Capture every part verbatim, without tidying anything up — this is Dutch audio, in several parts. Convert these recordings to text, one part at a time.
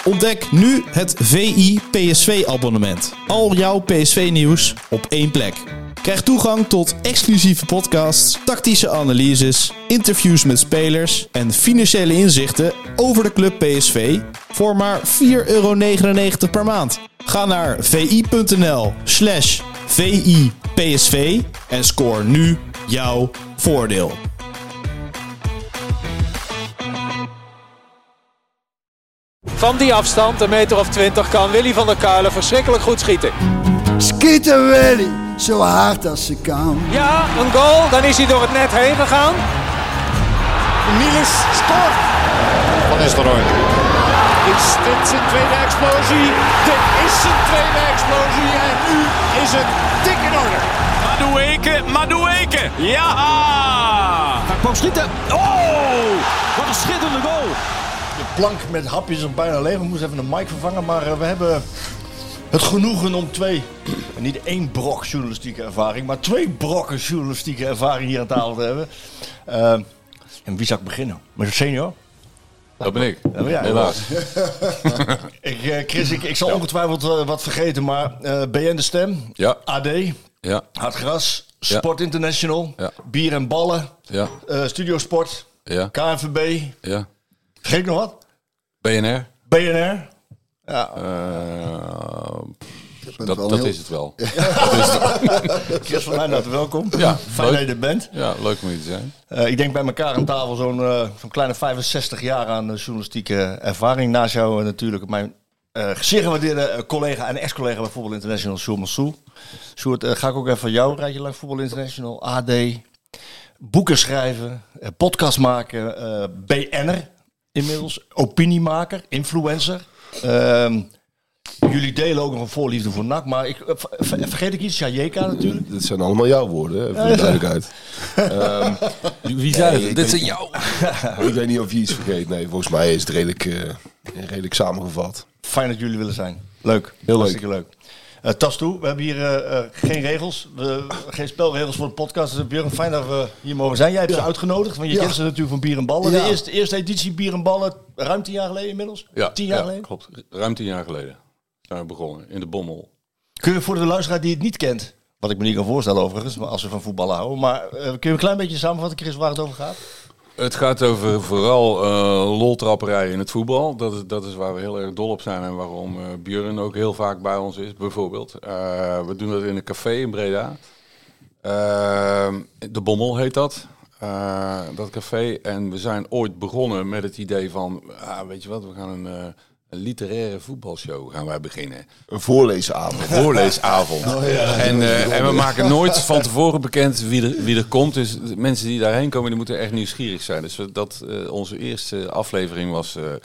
Ontdek nu het V I P S V-abonnement. Al jouw P S V-nieuws op één plek. Krijg toegang tot exclusieve podcasts, tactische analyses, interviews met spelers en financiële inzichten over de club P S V voor maar vier euro negenennegentig per maand. Ga naar vi.nl slash VIPSV en scoor nu jouw voordeel. Van die afstand, een meter of twintig, kan Willy van der Kuilen verschrikkelijk goed schieten. Schieten Willy, zo hard als ze kan. Ja, een goal, dan is hij door het net heen gegaan. Niels scoort. Van Nistelrooy. Is dit zijn tweede explosie? Dit is zijn tweede explosie en nu is het dik in orde. Madueke, Madueke, ja! Hij kwam schieten. Oh, wat een schitterende goal. De plank met hapjes is bijna leeg. We moesten even de mic vervangen, maar uh, we hebben het genoegen om twee, niet één brok journalistieke ervaring, maar twee brokken journalistieke ervaring hier aan tafel te hebben. Uh, en wie zou ik beginnen? Met de senior? Dat ben ik. Ja, ja, helaas. ik, uh, Chris, ik, ik zal ja. ongetwijfeld uh, wat vergeten, maar uh, B N De Stem, ja. A D, ja. Hartgras, Sport ja. International, ja. Bier en Ballen, ja. uh, Studio Sport, ja. K N V B. Ja. Vergeet ik nog wat? B N R. B N R. Ja. Uh, dat dat heel... is het wel. Ja. Chris van Heijnaert, welkom. Ja, fijn dat je er bent. Ja, leuk om hier te zijn. Uh, ik denk bij elkaar aan tafel zo'n, uh, zo'n kleine vijfenzestig jaar aan uh, journalistieke ervaring. Naast jou uh, natuurlijk mijn uh, zeer gewaardeerde collega en ex-collega bij Voetbal International, Sjoerd Mansour. Sjoerd, uh, ga ik ook even van jou rijtje lang Voetbal International, A D, boeken schrijven, uh, podcast maken, uh, B N'er inmiddels, opiniemaker, influencer. Uh, Jullie delen ook nog een voorliefde voor N A C, maar ik, vergeet ik iets? Ja, J K natuurlijk. Dit zijn allemaal jouw woorden, hè, voor de duidelijkheid. um, Wie zei het? Dit zijn jouw. Ik weet niet of je iets vergeet. Nee, volgens mij is het redelijk, uh, redelijk samengevat. Fijn dat jullie willen zijn. Leuk. Heel Hartstikke leuk. leuk. Uh, Tas toe, we hebben hier uh, uh, geen regels, we, geen spelregels voor de podcast. Dus Björn, fijn dat we hier mogen zijn. Jij hebt ja. ze uitgenodigd, want je ja. kent ze natuurlijk van Bier en Ballen. Ja. De eerste, eerste editie Bier en Ballen, ruim tien jaar geleden inmiddels? Ja, tien jaar ja, geleden? Klopt. Ruim tien jaar geleden zijn we begonnen, in de Bommel. Kun je voor de luisteraar die het niet kent, wat ik me niet kan voorstellen overigens, als we van voetballen houden, maar uh, kun je een klein beetje samenvatten, Chris, waar het over gaat? Het gaat over vooral uh, loltrapperij in het voetbal. Dat is, dat is waar we heel erg dol op zijn en waarom uh, Björn ook heel vaak bij ons is, bijvoorbeeld. Uh, we doen dat in een café in Breda. Uh, de Bommel heet dat. Uh, dat café. En we zijn ooit begonnen met het idee van, uh, weet je wat, we gaan een... Uh, Een literaire voetbalshow gaan wij beginnen. Een voorleesavond. Een voorleesavond. Oh, ja. en, uh, en we maken nooit van tevoren bekend wie er, wie er komt. Dus de mensen die daarheen komen, die moeten echt nieuwsgierig zijn. Dus dat uh, onze eerste aflevering was uh,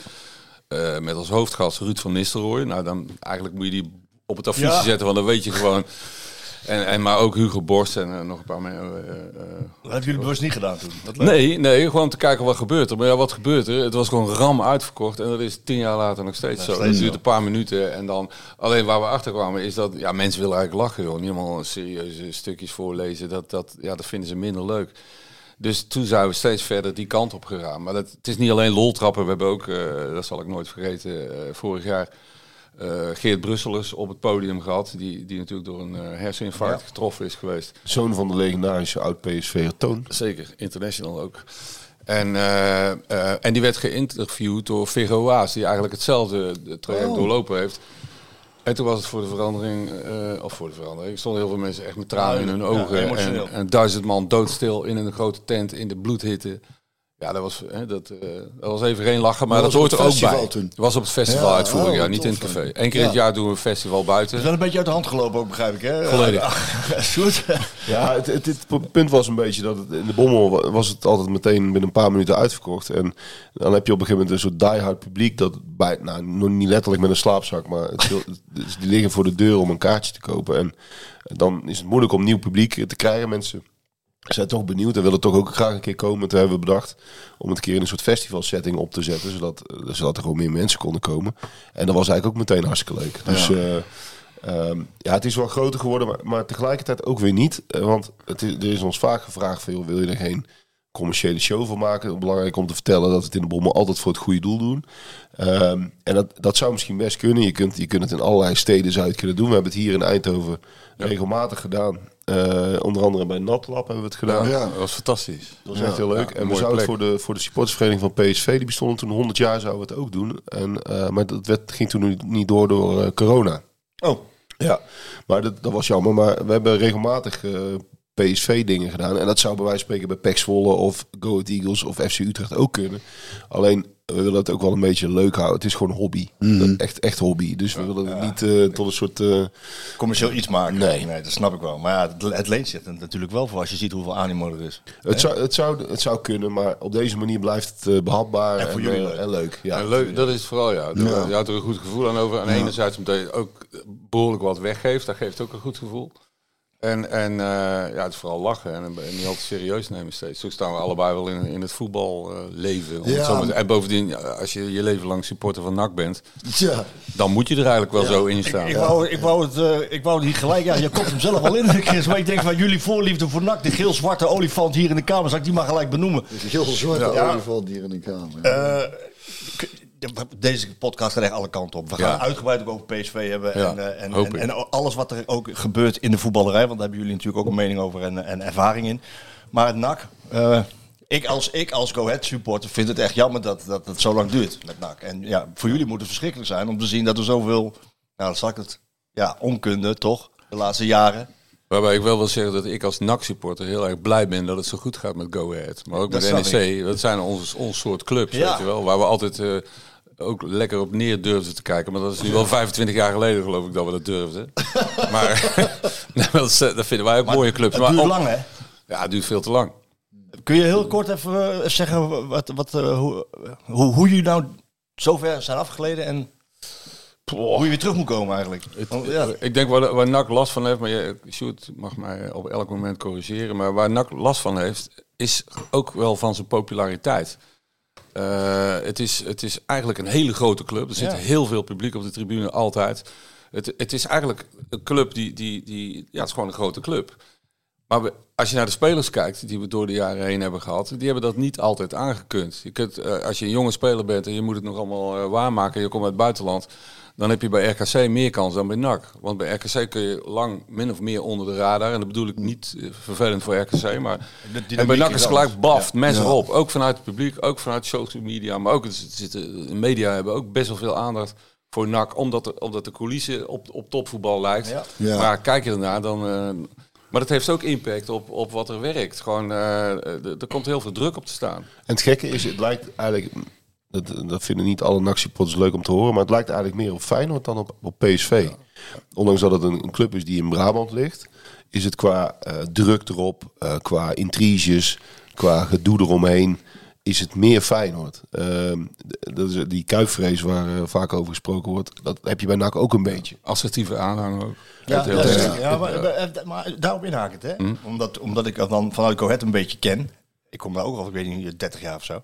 uh, met als hoofdgast Ruud van Nistelrooy. Nou, dan eigenlijk moet je die op het affiche ja. zetten, want dan weet je gewoon... En, en maar ook Hugo Borst en uh, nog een paar mensen. Uh, uh, dat hebben jullie bewust niet gedaan toen? Dat nee, nee, gewoon om te kijken wat gebeurt er. Maar ja, wat gebeurt er? Het was gewoon ram uitverkocht en dat is tien jaar later nog steeds zo. Het duurt een paar minuten en dan... Alleen waar we achter kwamen is dat... Ja, mensen willen eigenlijk lachen, joh. Niet helemaal serieuze stukjes voorlezen. Dat, dat, ja, dat vinden ze minder leuk. Dus toen zijn we steeds verder die kant op gegaan. Maar dat, het is niet alleen loltrappen. We hebben ook, uh, dat zal ik nooit vergeten, uh, vorig jaar... Uh, Geert Brusselers op het podium gehad, die, die natuurlijk door een uh, herseninfarct ja. getroffen is geweest. Zoon van de legendarische oud-P S V'er Toon. Zeker, international ook. En, uh, uh, en die werd geïnterviewd door Viggo Waas, die eigenlijk hetzelfde traject oh. doorlopen heeft. En toen was het voor de verandering, uh, of voor de verandering, stonden heel veel mensen echt met tranen in hun ogen. Ja, en, en duizend man doodstil in een grote tent in de bloedhitte. Ja, dat was, hè, dat, uh, dat was even geen lachen, maar dat, dat hoort er ook bij. Toen. Het was op het festival ja, uit vorig oh, jaar, niet in het café. Eén keer ja. in het jaar doen we een festival buiten. Het is wel een beetje uit de hand gelopen ook, begrijp ik, hè? Volledig. Ja, het, het, het punt was een beetje dat het, in de Bommel was het altijd meteen binnen een paar minuten uitverkocht. En dan heb je op een gegeven moment een soort diehard publiek dat bij, nou, nog niet letterlijk met een slaapzak, maar het, het, die liggen voor de deur om een kaartje te kopen. En dan is het moeilijk om nieuw publiek te krijgen. Mensen zijn toch benieuwd en willen toch ook graag een keer komen. Toen hebben we bedacht om het een keer in een soort festivalsetting op te zetten, zodat, zodat er gewoon meer mensen konden komen. En dat was eigenlijk ook meteen hartstikke leuk. Dus ja, uh, um, ja het is wel groter geworden, maar, maar tegelijkertijd ook weer niet. Want het is, er is ons vaak gevraagd van, joh, wil je er geen commerciële show van maken. Belangrijk om te vertellen dat we het in de Bommel altijd voor het goede doel doen. Um, en dat, dat zou misschien best kunnen. Je kunt, je kunt het in allerlei steden zou je het kunnen doen. We hebben het hier in Eindhoven ja. regelmatig gedaan. Uh, onder andere bij Natlab hebben we het gedaan. Ja, dat was fantastisch. Dat was echt heel leuk. Ja, en we zouden het voor de, voor de supportersvereniging van P S V, die bestonden toen honderd jaar, zouden we het ook doen. En, uh, maar dat werd, ging toen niet door door uh, corona. Oh. Ja, maar dat, dat was jammer. Maar we hebben regelmatig uh, P S V-dingen gedaan. En dat zou bij wijze van spreken bij P E C Zwolle of Go Ahead Eagles of F C Utrecht ook kunnen. Alleen, we willen het ook wel een beetje leuk houden. Het is gewoon een hobby. Mm. Echt, echt hobby. Dus we willen het ja. niet uh, tot een soort... Uh... commercieel iets maken. Nee. nee, dat snap ik wel. Maar ja, het, het leent zich natuurlijk wel voor als je ziet hoeveel animo er is. Het zou, het, zou, het zou kunnen, maar op deze manier blijft het uh, behapbaar en, voor en, jullie uh, leuk. en leuk. Ja, en leuk. Dat is het vooral, ja. Je ja. houdt er een goed gevoel aan over. En ja. enerzijds omdat je ook behoorlijk wat weggeeft. Dat geeft ook een goed gevoel. En, en uh, ja, het is vooral lachen en, en niet altijd serieus nemen steeds. Zo staan we allebei wel in, in het voetballeven. Uh, ja. En bovendien, als je je leven lang supporter van N A C bent, ja. dan moet je er eigenlijk wel ja. zo in staan. Ik, ik, wou, ik, wou het, uh, ik wou het hier gelijk, ja, je komt hem zelf al in, Chris. Maar ik denk van jullie voorliefde voor N A C, de geel-zwarte olifant hier in de kamer, zal ik die maar gelijk benoemen. De geel-zwarte ja. olifant hier in de kamer. Uh, Deze podcast gaat echt alle kanten op. We gaan ja. uitgebreid ook over P S V hebben. Ja, en, en, en, en alles wat er ook gebeurt in de voetballerij. Want daar hebben jullie natuurlijk ook een mening over en, en ervaring in. Maar het N A C... Uh, ik als, ik als Go Ahead supporter vind het echt jammer dat, dat het zo lang duurt met N A C. En ja, voor jullie moet het verschrikkelijk zijn om te zien dat er zoveel... Nou, dan zal ik het... Ja, onkunde toch? De laatste jaren... Waarbij ik wel wil zeggen dat ik als N A C-supporter heel erg blij ben dat het zo goed gaat met Go Ahead. Maar ook dat met N E C. Ik. Dat zijn ons, ons soort clubs, ja. weet je wel. Waar we altijd uh, ook lekker op neer durfden te kijken. Maar dat is nu wel vijfentwintig jaar geleden, geloof ik, dat we dat durfden. maar nee, dat, dat vinden wij ook maar mooie clubs. Het duurt maar lang, hè? Ja, het duurt veel te lang. Kun je heel kort even uh, zeggen wat, wat, uh, hoe, hoe, hoe jullie nou zover zijn afgeleden en... Oh. Hoe je weer terug moet komen eigenlijk. Het, oh, ja. Ik denk waar, waar N A C last van heeft, maar je, Sjoerd mag mij op elk moment corrigeren, maar waar N A C last van heeft, is ook wel van zijn populariteit. Uh, het, is, het is eigenlijk een hele grote club. Er zit ja. heel veel publiek op de tribune, altijd. Het, het is eigenlijk een club die, die, die... Ja, het is gewoon een grote club. Maar we, als je naar de spelers kijkt, die we door de jaren heen hebben gehad, die hebben dat niet altijd aangekund. Je kunt, uh, als je een jonge speler bent en je moet het nog allemaal uh, waarmaken en je komt uit het buitenland, dan heb je bij R K C meer kans dan bij N A C. Want bij R K C kun je lang min of meer onder de radar. En dat bedoel ik niet uh, vervelend voor R K C. Maar en bij N A C is gelijk baft, ja. mensen ja. erop. Ook vanuit het publiek, ook vanuit social media. Maar ook de media hebben ook best wel veel aandacht voor N A C. Omdat de, omdat de coulisse op, op topvoetbal lijkt. Ja. Ja. Maar kijk je ernaar, dan... Uh, maar dat heeft ook impact op, op wat er werkt. Gewoon, uh, er komt heel veel druk op te staan. En het gekke is, het lijkt eigenlijk... Dat, dat vinden niet alle N A C-supporters leuk om te horen, maar het lijkt eigenlijk meer op Feyenoord dan op, op P S V. Ja. Ondanks dat het een, een club is die in Brabant ligt, is het qua uh, druk erop, uh, qua intriges, qua gedoe eromheen, is het meer Feyenoord. Uh, dat is die kuipvrees waar uh, vaak over gesproken wordt, dat heb je bij N A C ook een beetje. Assertieve aanhang ook. Ja, heel ja, ja, ja maar, maar, maar daarop inhakend, hè? Mm. Omdat, omdat ik dan vanuit Go Ahead een beetje ken. Ik kom daar ook al, ik weet niet, dertig jaar of zo.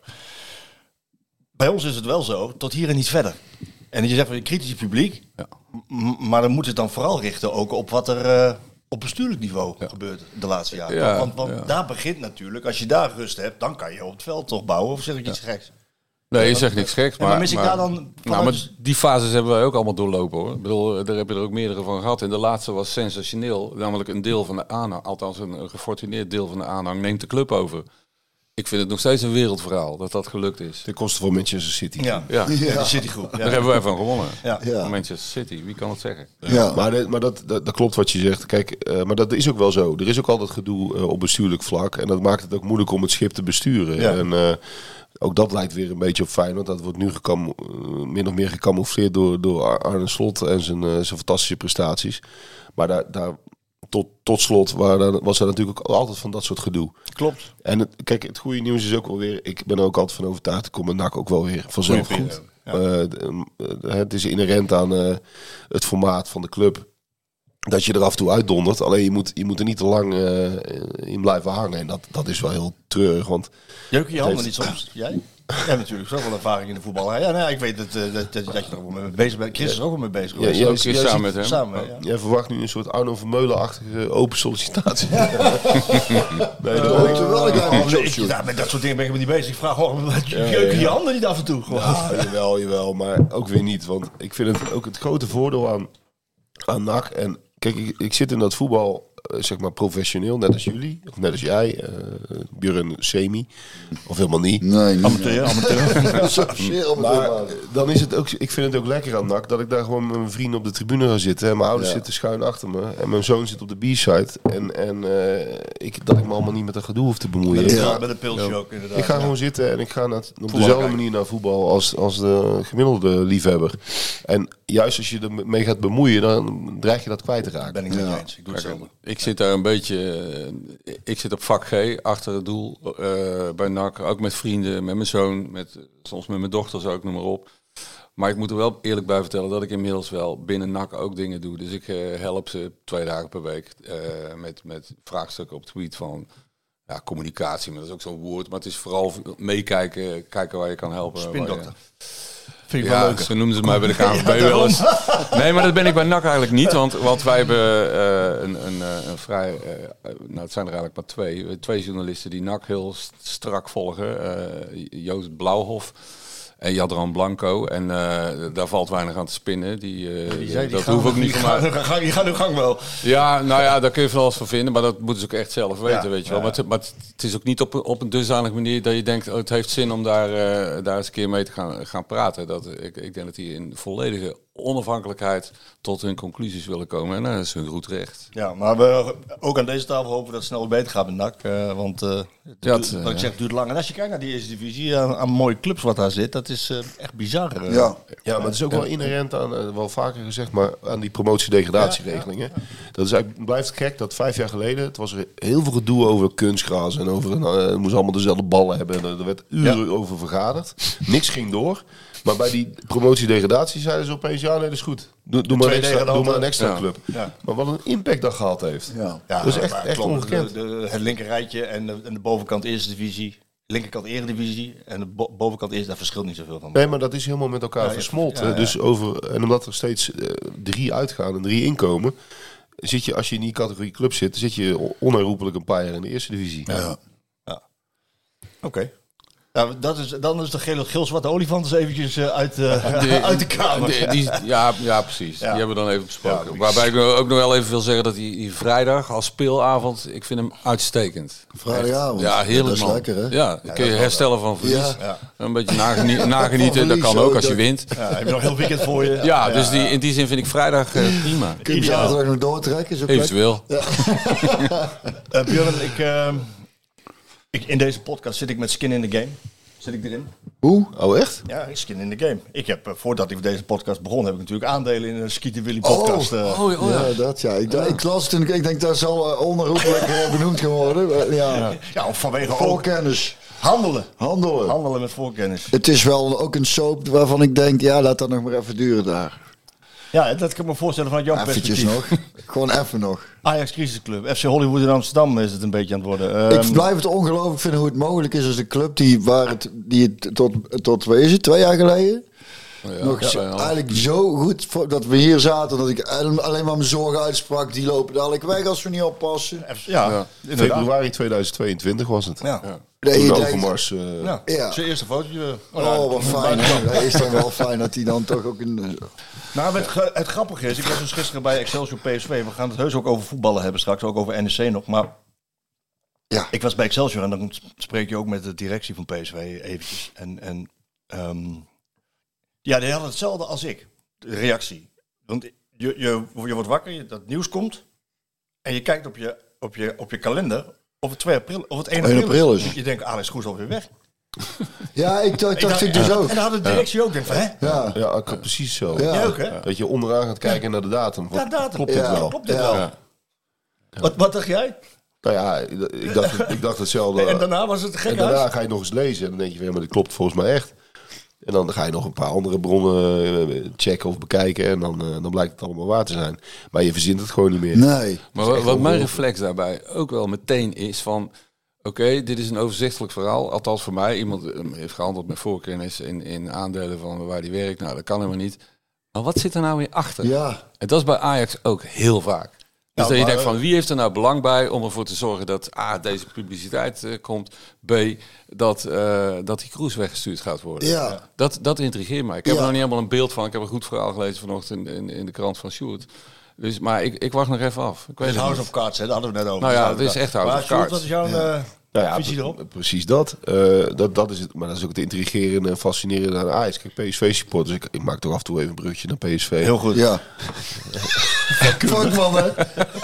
Bij ons is het wel zo, tot hier en niet verder. En je zegt van je kritische publiek, ja. m- maar dan moet het dan vooral richten ook op wat er uh, op bestuurlijk niveau ja. gebeurt de laatste jaren. Ja, want want ja. daar begint natuurlijk, als je daar rust hebt, dan kan je op het veld toch bouwen. Of zeg ik iets ja. geks? Nee, je zegt niks geks. Maar, maar mis ik maar, daar dan nou, maar die fases hebben wij ook allemaal doorlopen, hoor. Ik bedoel, daar heb je er ook meerdere van gehad. En de laatste was sensationeel. Namelijk een deel van de aanhang, althans een gefortuneerd deel van de aanhang, neemt de club over. Ik vind het nog steeds een wereldverhaal dat dat gelukt is. Ten koste van Manchester City. Ja, ja. ja. de Citygroep. Ja. Daar hebben wij van gewonnen. Ja. Ja. Manchester City, wie kan het zeggen? Ja. Ja. Maar, de, maar dat, dat, dat klopt wat je zegt. Kijk, uh, maar dat is ook wel zo. Er is ook altijd gedoe uh, op bestuurlijk vlak. En dat maakt het ook moeilijk om het schip te besturen. Ja. En uh, ook dat lijkt weer een beetje op Feyenoord. Dat wordt nu gekam, uh, min of meer gecamoufleerd door, door Arne Slot en zijn, uh, zijn fantastische prestaties. Maar daar... daar Tot, tot slot waar, was er natuurlijk ook altijd van dat soort gedoe. Klopt. En het, kijk, het goede nieuws is ook wel weer... Ik ben er ook altijd van overtuigd, ik kom met N A C ook wel weer vanzelf goed. Ja. Uh, uh, het is inherent aan uh, het formaat van de club dat je er af en toe uitdondert. Alleen je moet, je moet er niet te lang uh, in blijven hangen. En dat, dat is wel heel treurig. Want jeuk je handen heeft... niet soms? Jij? Ja, natuurlijk. Zoveel ervaring in de voetbal. Ja, nou, ik weet dat, uh, dat, dat, dat je er ook wel mee bezig bent. Chris is er ook wel mee bezig. Ja, ja, ook Chris samen met hem. Samen, ja. Jij verwacht nu een soort Arno Vermeulen-achtige open sollicitatie. Nee, dat weet je wel. Ik Oh, nee, ik, ja, met dat soort dingen ben ik me niet bezig. Ik vraag gewoon, je Ja, jeuken ja. je handen niet af en toe. Gewoon. Ja, jawel, jawel, maar ook weer niet. Want ik vind het ook het grote voordeel aan, aan N A C. En kijk, ik, ik zit in dat voetbal, uh, zeg maar professioneel, net als jullie. Of net als jij, uh, Björn semi. Of helemaal niet. Nee, niet. Amateur, amateur. Zeer op Maar dan is het ook, ik vind het ook lekker aan N A C dat ik daar gewoon met mijn vrienden op de tribune ga zitten. En mijn ouders Ja. zitten schuin achter me. En mijn zoon zit op de B-side. En, en uh, ik, dat ik me allemaal niet met dat gedoe hoef te bemoeien. Met Ik de, ga- met de pilsje ook inderdaad. Ik ga ja. gewoon zitten en ik ga naar, op Voetbal dezelfde kijken. manier naar voetbal als, als de gemiddelde liefhebber. En juist als je ermee gaat bemoeien, dan dreig je dat kwijt te raken. Ben ik het niet eens. Ik doe het Kijk, zelf. ik zit daar een beetje... uh, ik zit op vak G, achter het doel, uh, bij N A C. Ook met vrienden, met mijn zoon, met, soms met mijn dochters ook, noem maar op. Maar ik moet er wel eerlijk bij vertellen dat ik inmiddels wel binnen N A C ook dingen doe. Dus ik uh, help ze twee dagen per week uh, met, met vraagstukken op tweet van... Ja, communicatie, maar dat is ook zo'n woord. Maar het is vooral meekijken, kijken waar je kan helpen. Spindokter. waar je- Vind ik wel Ja, leuk. zo noemden ze mij bij de K N V B wel eens. Nee, maar dat ben ik bij N A C eigenlijk niet. Want, want wij hebben uh, een, een, uh, een vrij... Uh, nou, het zijn er eigenlijk maar twee. Twee journalisten die N A C heel st- strak volgen. Uh, Joost Blauwhof en Jadran Blanco. En uh, daar valt weinig aan te spinnen. Die, uh, Die zei, die dat gaan- hoeft ook niet die van mij. gaan- die gaan- Die gaan hun gang wel. Ja, nou ja, daar kun je van alles van vinden, maar dat moeten ze ook echt zelf weten, Ja, weet je wel. ja. Maar, het, maar het is ook niet op, een- op een dusdanige manier dat je denkt, oh, het heeft zin om daar, uh, daar eens een keer mee te gaan, gaan praten. Dat, ik, ik denk dat die in volledige onafhankelijkheid tot hun conclusies willen komen en dat is hun goed recht. Ja, maar we ook aan deze tafel hopen dat het snel beter gaat met N A C. Uh, want uh, het Ja, duurt- het, uh, wat ik ja. zeg, het duurt lang. En als je kijkt naar die eerste divisie, aan, aan mooie clubs wat daar zit, dat is uh, echt bizar. Uh. Ja. Ja, maar het is ook wel inherent aan, uh, wel vaker gezegd, maar aan die promotie-degradatieregelingen. Dat is eigenlijk, blijft gek dat vijf jaar geleden, het was er heel veel gedoe over kunstgras en over, uh, het moest allemaal dezelfde ballen hebben. En er werd uren Ja. over vergaderd. Niks ging door. Maar bij die promotie-degradatie zeiden ze opeens, ja nee, dat is goed. Doe, doe, maar, een twee extra, doe maar een degradanten. extra Ja. club. Ja. Maar wat een impact dat gehad heeft. Ja. Ja, Dat is echt- maar echt klopt. ongekend. De, de, het linkerrijtje en de, en de bovenkant eerste divisie, linkerkant eredivisie en de bo- bovenkant eerste, daar verschilt niet zoveel van. Nee, maar dat is helemaal met elkaar Ja, ja, versmolten. ja, ja. Dus over, en omdat er steeds uh, drie uitgaan en drie inkomen, zit je, als je in die categorie club zit, dan zit je onherroepelijk een paar jaar in de eerste divisie. Ja. Oké. Ja, dat is, dan is de gele, geel-zwarte olifant eens eventjes uh, uit, uh, uit de kamer. Die, die, ja, ja, precies. Ja. Die hebben we dan even besproken. Ja, Waarbij ik ook nog wel even wil zeggen dat die, die vrijdag als speelavond, ik vind hem uitstekend. Vrijdagavond. Oh, Ja, heerlijk Dat is man. lekker, hè? Ja, dan kun je herstellen van verlies. Ja. Ja. Een beetje nagenie- nagenieten, dat Van kan ook verlies als je ook, wint. Ja, heb je nog heel weekend voor je? Ja, dus die, in die zin vind ik vrijdag uh, prima. Kun je Ideaal. zaterdag nog doortrekken? Is ook Eventueel. Uh, Björn, ik, uh, ik, in deze podcast zit ik met Skin in the Game. Zit ik erin? lekker. Hoe? Oh, echt? Ja, Skin in the Game. Ik heb, uh, voordat ik deze podcast begon, heb ik natuurlijk aandelen in een Skeeter Willy podcast. Uh, Oh, oh, Ja, dat ja. Ik, ik las het en ik denk dat zal uh, onherroepelijk uh, benoemd gaan worden. Maar, ja. ja. ja, of vanwege ook Voorkennis. handelen. Handelen. Handelen met voorkennis. Het is wel ook een soap waarvan ik denk, ja, laat dat nog maar even duren daar. Ja, dat kan ik me voorstellen vanuit jouw Eventjes perspectief. nog. Gewoon even nog. Ajax Crisisclub, F C Hollywood in Amsterdam is het een beetje aan het worden. Ik Um, blijf het ongelooflijk vinden hoe het mogelijk is als de club die, waar het, die het tot, tot wat is het, twee jaar geleden... Ja, nog ja, zo- ja. eigenlijk zo goed voor, dat we hier zaten, dat ik alleen maar mijn zorgen uitsprak. Die lopen dadelijk weg als we niet oppassen. ja, Ja. inderdaad. Februari tweeduizend tweeëntwintig was het. Ja. Ja. Nee, je Toen denkt, Overmars. uh, Ja. Ja. Zijn eerste fotootje. oh, wat fijn. hè. Dat is dan wel fijn dat hij dan toch ook een... Nou, het, ge- het grappige is, ik was dus gisteren bij Excelsior P S V. We gaan het heus ook over voetballen hebben straks, ook over N E C nog. Maar Ja. ik was bij Excelsior en dan spreek je ook met de directie van P S V eventjes. En, en ehm, ja, die hadden hetzelfde als ik, de reactie. Want je, je, je wordt wakker, je, dat nieuws komt en je kijkt op je, op je, op je kalender of het twee april of het één april, één april is. Je denkt, Alex Goes alweer weg. Ja, ik dacht, dacht ik dus ook. En dan had de directie ook, denk van, hè? Ja. Ja, ik had precies zo. Ja. Jij ook, hè? Dat je onderaan gaat kijken naar de datum. Ja, datum. Klopt dit Ja. wel? Klopt dit Ja. wel? Ja. Wat, wat dacht jij? Nou ja, ik dacht, ik dacht hetzelfde. En daarna was het gek En daarna ga je nog eens lezen en dan denk je van, ja, maar dit klopt volgens mij echt. En dan ga je nog een paar andere bronnen uh, checken of bekijken en dan, uh, dan blijkt het allemaal waar te zijn. Maar je verzint het gewoon niet meer. Nee. Maar wat, wat mijn reflex daarbij ook wel meteen is van... Oké, okay, dit is een overzichtelijk verhaal. Althans voor mij. Iemand heeft gehandeld met voorkennis in, in aandelen van waar die werkt. Nou, dat kan helemaal niet. Maar wat zit er nou weer achter? Ja. En dat is bij Ajax ook heel vaak. Dus nou, dat je maar, denkt van wie heeft er nou belang bij om ervoor te zorgen dat A, deze publiciteit uh, komt. B, dat, uh, dat die Kroes weggestuurd gaat worden. Ja. Dat, dat intrigeert mij. Ik heb Ja. er nog niet helemaal een beeld van. Ik heb een goed verhaal gelezen vanochtend in, in, in de krant van Sjoerd. Dus, maar ik, ik wacht nog even af. Ik weet Het is het House niet. of Cards, hè? Daar hadden we het net over. Nou ja, Dus het is echt House maar, of Cards. Wat is jouw Ja. uh, Nou ja, visie pre- erop? precies dat. Uh, dat. Dat is het. Maar dat is ook het intrigerende en fascinerende aan Ajax. Kijk, P S V-supporters, ik, ik maak toch af en toe even een brugje naar P S V. Heel goed. Ja. Fuck man, hè.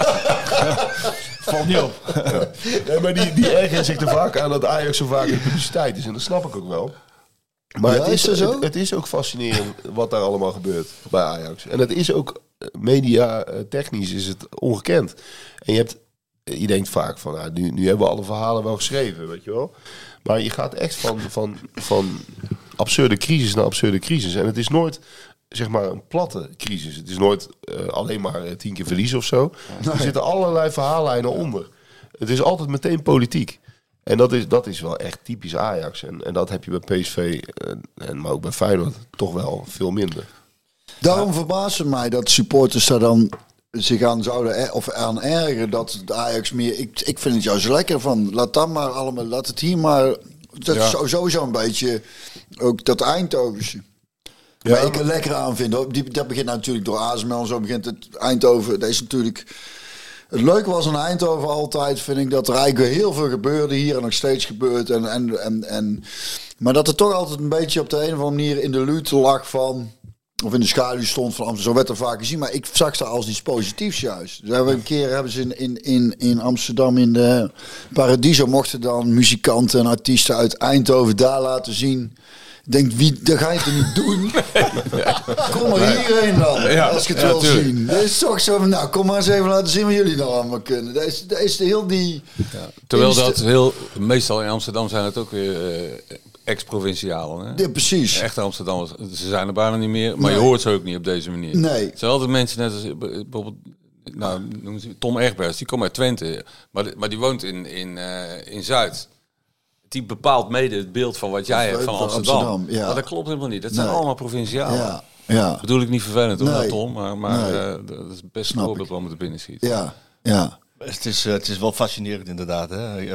Valt niet op. Ja. Nee, maar die, die ergeren zich er vaak aan dat Ajax zo vaak in de publiciteit is. En dat snap ik ook wel. Maar Ja, het, is, is dat zo? Het, het is ook fascinerend wat daar allemaal gebeurt bij Ajax. En het is ook, media uh, technisch is het ongekend. En je hebt, je denkt vaak van, nou, nu, nu hebben we alle verhalen wel geschreven, weet je wel. Maar je gaat echt van, van, van absurde crisis naar absurde crisis. En het is nooit, zeg maar, een platte crisis. Het is nooit uh, alleen maar uh, tien keer verliezen of zo. Er zitten allerlei verhaallijnen onder. Het is altijd meteen politiek. En dat is, dat is wel echt typisch Ajax. En, en dat heb je bij P S V, uh, en, maar ook bij Feyenoord, toch wel veel minder. Daarom ja. verbaast het mij dat supporters daar dan zich aan zouden er, of aan ergeren dat de Ajax meer. Ik, ik vind het juist lekker van. Laat dat maar allemaal, laat het hier maar. Dat ja. is sowieso een beetje ook dat Eindhovense. Ja, waar ik het lekker aan vind. Hoor. Die, dat begint natuurlijk door A S M L en zo begint het Eindhoven. Dat is natuurlijk. Het leuke was in Eindhoven altijd, vind ik, dat er eigenlijk heel veel gebeurde hier en nog steeds gebeurt. En, en, en, en, maar dat er toch altijd een beetje op de een of andere manier in de luwte lag van, of in de schaduw stond van Amsterdam. Zo werd er vaak gezien, maar ik zag ze als iets positiefs juist. Dus hebben we een keer hebben ze in, in, in, in Amsterdam in de Paradiso mochten dan muzikanten en artiesten uit Eindhoven daar laten zien. Ik denk, wie, dat ga je toch niet doen? Ja. Kom maar nee. hierheen dan, ja. als je het ja, wil tuurlijk. zien. Dat is toch zo van, nou, kom maar eens even laten zien wat jullie nou allemaal kunnen. Dat is, dat is de heel die... Ja. Terwijl dat heel, meestal in Amsterdam zijn het ook weer uh, ex-provincialen. Hè? Ja, precies. Echte Amsterdammers, ze zijn er bijna niet meer, maar nee. je hoort ze ook niet op deze manier. Nee. Het zijn altijd mensen net als, bijvoorbeeld, nou, noem ze, Tom Egbers, die komt uit Twente, maar, maar die woont in, in, uh, in Zuid. Die bepaalt mede het beeld van wat jij hebt van Amsterdam. Amsterdam ja. Maar dat klopt helemaal niet. Dat zijn nee. allemaal provincialen. Ja. Ja. Dat bedoel ik niet vervelend hoor, nee. Tom. Maar, maar nee. uh, dat is het beste Snap voorbeeld waar we te binnen schieten. Ja, ja. Het is, uh, het is wel fascinerend inderdaad. Hè? Uh, uh,